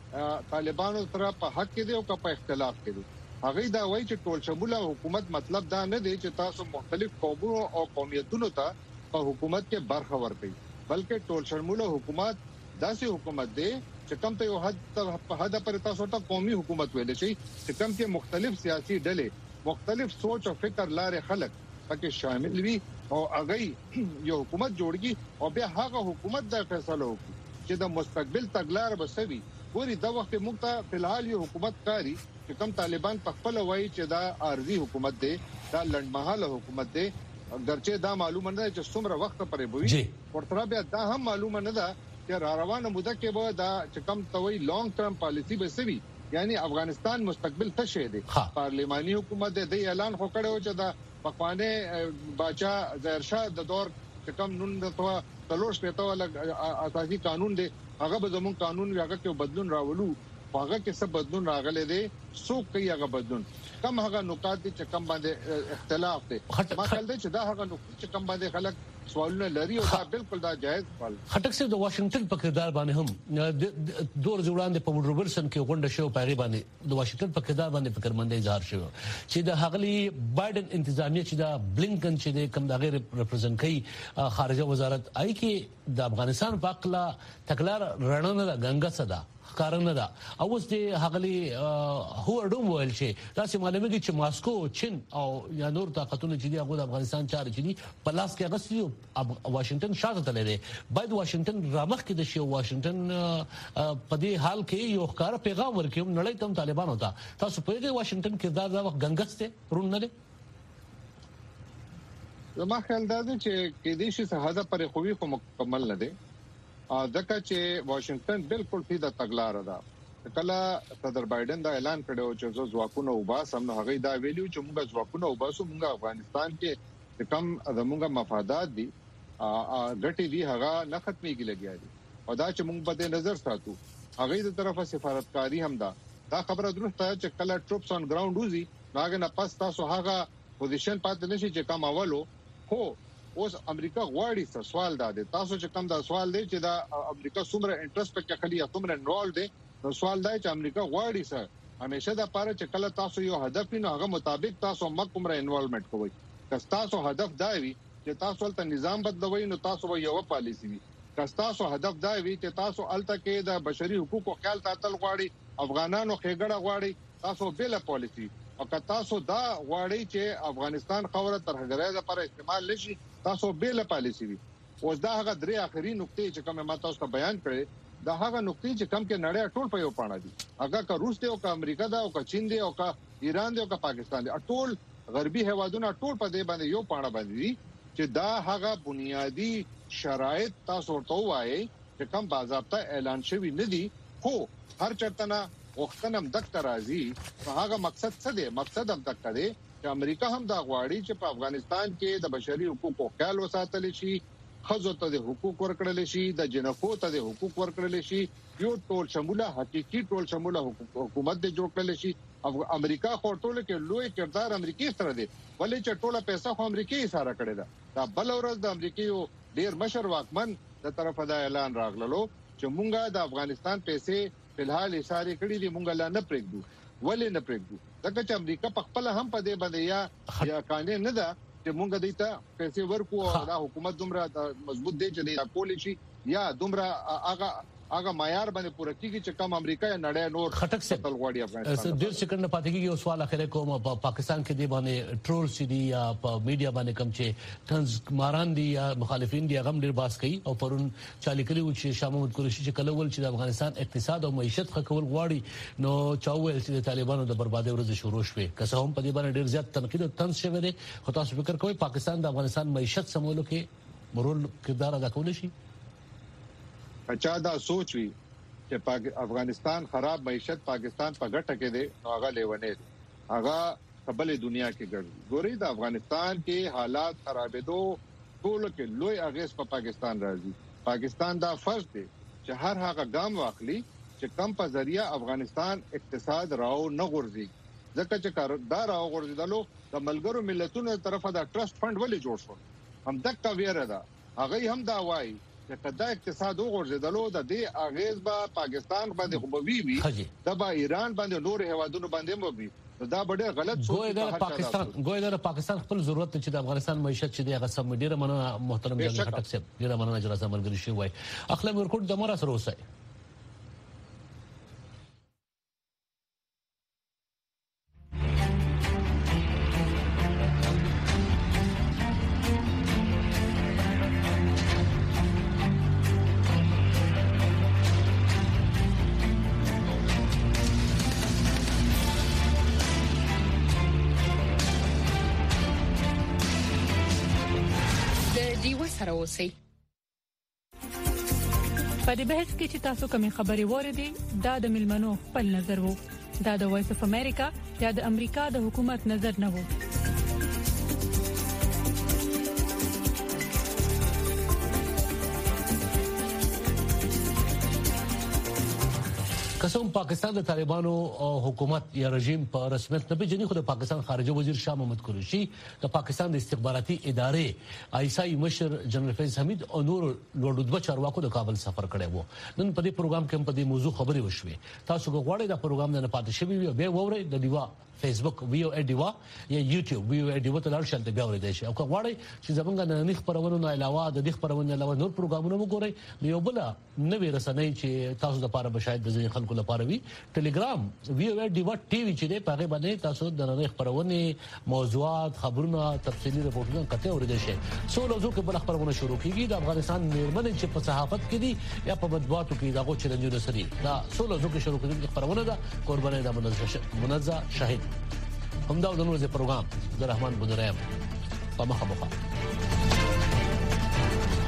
طالبانو سره په حق کې دی او په اختلاف کې دی هغه دا وایي چې ټول شموله حکومت مطلب دا نه دی چې تاسو مختلف قومونو او قومیتونو ته په حکومت کې برخه ورکړي بلکې ټول شموله حکومت داسې حکومت دی چې کوم ته یو حد په حد پر تاسو ته قومي حکومت ویل شي چې کوم کې مختلف سیاسي ډلې مختلف سوچ او فکر لارې خلک پکې شامل وي او هغه یو حکومت جوړږي او بیا هغه حکومت د فیصله وکړي چې د مستقبل تګلار بسوي ګوري دا وخت موږ ته فلحال یو حکومت کاری چې کوم طالبان په خپل وایي چې دا عارضي حکومت دی دا لړمحاله حکومت دی درچه دا معلومه نه چې څومره وخت پرې بوي ورته بیا دا هم معلومه نه ده چې را روانه موده کې به دا چې کوم توي لانګ ټرم پالیسی بسوي یعنی افغانستان مستقبل څه شي دی پارلماني حکومت د اعلان خو کړو چې دا پخوانه باچا ظاهر شاه د دور چې کوم نن د تو تلوش پېته ولا اساسي قانون دی هغه به زمون قانون هغه کې بدلون راولو هغه کې څه بدلون راغلي دي څو کوي هغه بدلون کم هغه نقاط دي چې کم باندې اختلاف دي ما خل دي چې دا هغه نقاط چې کم باندې خلک سوالونه لري او دا بالکل دا جایز سوال. خټک صاحب د واشنگټن په کردار باندې هم دوه ورځې وړاندې په وډروبرسن کې غونډه شو په غیبه باندې د واشنگټن په کردار باندې فکرمندۍ اظهار شو چې د هغلی بایدن انتظامیه چې دا بلینکن چې د کم د غیر ریپرزنټ کوي خارجه وزارت آی کې د افغانستان په اړه تکلار رڼنه د غنګا صدا کارنه دا او اوس د هغلی هو اډوم ویل چې تاسو معلومه دي چې ماسکو چین او یا نور طاقتونه چې دی هغه د افغانستان چارې چې دی په لاس کې غسي واشنگټن شاته تللی دی باید واشنگټن رامخ کې د شی واشنگټن په دې حال کې یو ښکار پیغام ورکړي نړۍ ته طالبان وتا تاسو په دې واشنگټن کې دا د وخت غنګسته رون نه دي زما خیال دا دی چې کې دې شي هدا پر خوبي خو مکمل نه دي ځکه چې واشنگټن بالکل په د تګلار ده کله صدر بایدن دا اعلان کړو چې زو ځواکونه وباسم نو هغه دا ویلو چې موږ ځواکونه وباسو موږ افغانستان کې کم زموږ مفادات دي غټي دي هغه نه ختميږي لګیا دي او دا چې موږ په نظر ساتو هغه د طرفه سفارتکاری هم ده دا خبره درسته چې کله ټروپس اون ګراوند وزي هغه نه پس تاسو هغه پوزیشن پاتې نشي چې کوم اولو خو اوس امریکا غواړي څه سوال دا دی تاسو چې کوم دا سوال دی چې دا امریکا څومره انټرست پکې خلی څومره انوالو دی نو سوال دی چې امریکا غواړي څه همیشه دا پاره چې کله تاسو یو هدف نو هغه مطابق تاسو مکمره انوالومنت کوئ که تاسو هدف دا وي چې تاسو ولته نظام بدلوي نو تاسو به یو پالیسی وي که تاسو هدف دا وي چې تاسو الته کې د بشري حقوقو خیال ساتل غواړي افغانانو خېګړه غواړي تاسو بل پالیسی او که تاسو دا غواړي چې افغانستان خوره ترهګرۍ لپاره استعمال نشي تاسو بیل پالیسی وي اوس دا هغه درې اخري نقطې چې کوم ما تاسو ته بیان کړې دا هغه نقطې چې کم کې نړۍ ټول په یو پاڼه دي هغه که روس دی او که امریکا دا او که چین دی او که ایران دی او که پاکستان دی ټول غربي هوادونه ټول په دې باندې یو پاڼه باندې دي چې دا هغه بنیادی شرایط تاسو ورته وایي چې کوم باضابطه اعلان شوی نه دي خو هر چرته وختنم دک راځي هغه مقصد څه دی مقصد هم دک دی چې امریکا هم دا غواړي چې په افغانستان کې د بشري حقوقو خیال وساتل شي خزو ته د حقوق ورکړل شي د جنفو ته د حقوق ورکړل شي یو ټول شموله حقيقي ټول شموله حکومت د جوړ کړل شي امریکا خو ټول کې لوی کردار امریکای سره دی ولې چې ټوله پیسې خو امریکای سره کړی دا دا بل ورځ د امریکای ډیر مشر واکمن د طرفه دا اعلان راغلو چې مونږه د افغانستان پیسې په الحال اشاره کړې دي مونږ لا نه پرېږدو ولې نه پرېږدو ځکه چې امریکا په خپل هم په دې باندې یا یا قانون نه ده چې مونږ دیته پیسې ورکو او دا حکومت دومره مضبوط دی چې دا پالیسی یا دومره هغه هغه معیار باندې پوره کیږي چې کوم امریکا یا نړۍ نور خټک سره غواړي افغانستان ډیر سکند پاتې کیږي او سوال اخره کوم په پاکستان کې دی باندې ټرول سي دي یا په میډیا باندې کم چې تنز ماران دي یا مخالفین دي هغه ډیر باس کوي او پرون چالي کړي و چې شاه محمود قریشي چې کله ول چې د افغانستان اقتصاد او معیشت خکول غواړي نو چاویل چې د طالبانو د بربادي ورځ شروع شوه که څه هم په دې باندې ډیر زیات تنقید او تنز شوه دي خو تاسو فکر کوئ پاکستان د افغانستان معیشت سمولو کې مرول کردار ادا کول شي اچھا دا سوچ وی چې افغانستان خراب معیشت پاکستان په ګټه کې دی هغه لیونه دی هغه قبل دنیا کې ګرځي ګوري د افغانستان کې حالات خرابېدو ټول کې لوی اغیز په پاکستان راځي پاکستان دا فرض دی چې هر هغه ګام واخلي چې کم په ذریعہ افغانستان اقتصاد راو نه غورځي ځکه چې کاردار راو غورځیدلو د ملګرو ملتونو طرفه دا ټرست فند ولې جوړ شو هم دغه ویره ده هغه هم دا وایي چې کدا اقتصاد وغورځیدلو د دې اغیز به پاکستان باندې خو وی وی د با ایران باندې نور هوادونو باندې مو وی دا ډېر غلط سوچ دی پاکستان ګویا د پاکستان خپل ضرورت چې د افغانستان معیشت چې دی هغه سم ډیره مننه محترم جنرال خټک صاحب ډیره مننه چې راځه مرګري شي وای اخلاق ورکوټ د مر سره اوسه سره اوسئ په دې بحث کې چې تاسو کومې خبرې وریدي دا د ملمنو خپل نظر وو دا د وایس اف امریکا یا د امریکا د حکومت نظر نه وو قسم پاکستان د طالبانو حکومت یا رژیم په رسمیت نه پیژني، خو د پاکستان خارجه وزیر شاه محمود قریشي د پاکستان د استخباراتي ادارې آیسای مشر جنرال فیض حمید او نور لوړ چارواکو د کابل سفر کړی وو. نن په دې پروګرام کې په دې موضوع خبرې وشوې. تاسو غواړئ دا پروګرام نه پاتې شي وي به ووري د دیوا فیسبوک ویو ایډیوا یا یوټیوب ویو ایډیوا ته لاړ شئ ته بیا ورته شي. او که غواړئ چې زمونږ نه نه خبرونه نه علاوه د دې خبرونه علاوه نور پروګرامونه وګورئ، نو یو بل نوې رسنۍ چې تاسو د لپاره بشاید د ځینې خلکو لپاره وي، ټلګرام ویو ایډیوا ټي وي چې په هغه باندې تاسو د نړۍ خبرونه، موضوعات، خبرونه، تفصیلي رپورټونه کته ورته شي. سو لوزو کې بل خبرونه شروع کیږي د افغانستان میرمنې چې په صحافت کې دي یا په مطبوعاتو کې دغه چیلنجونه سري دا سو لوزو کې شروع کیږي خبرونه ده قرباني د منزه منزه شاهد همدا د نور پروګرام د رحمان بنرام په مخه مخه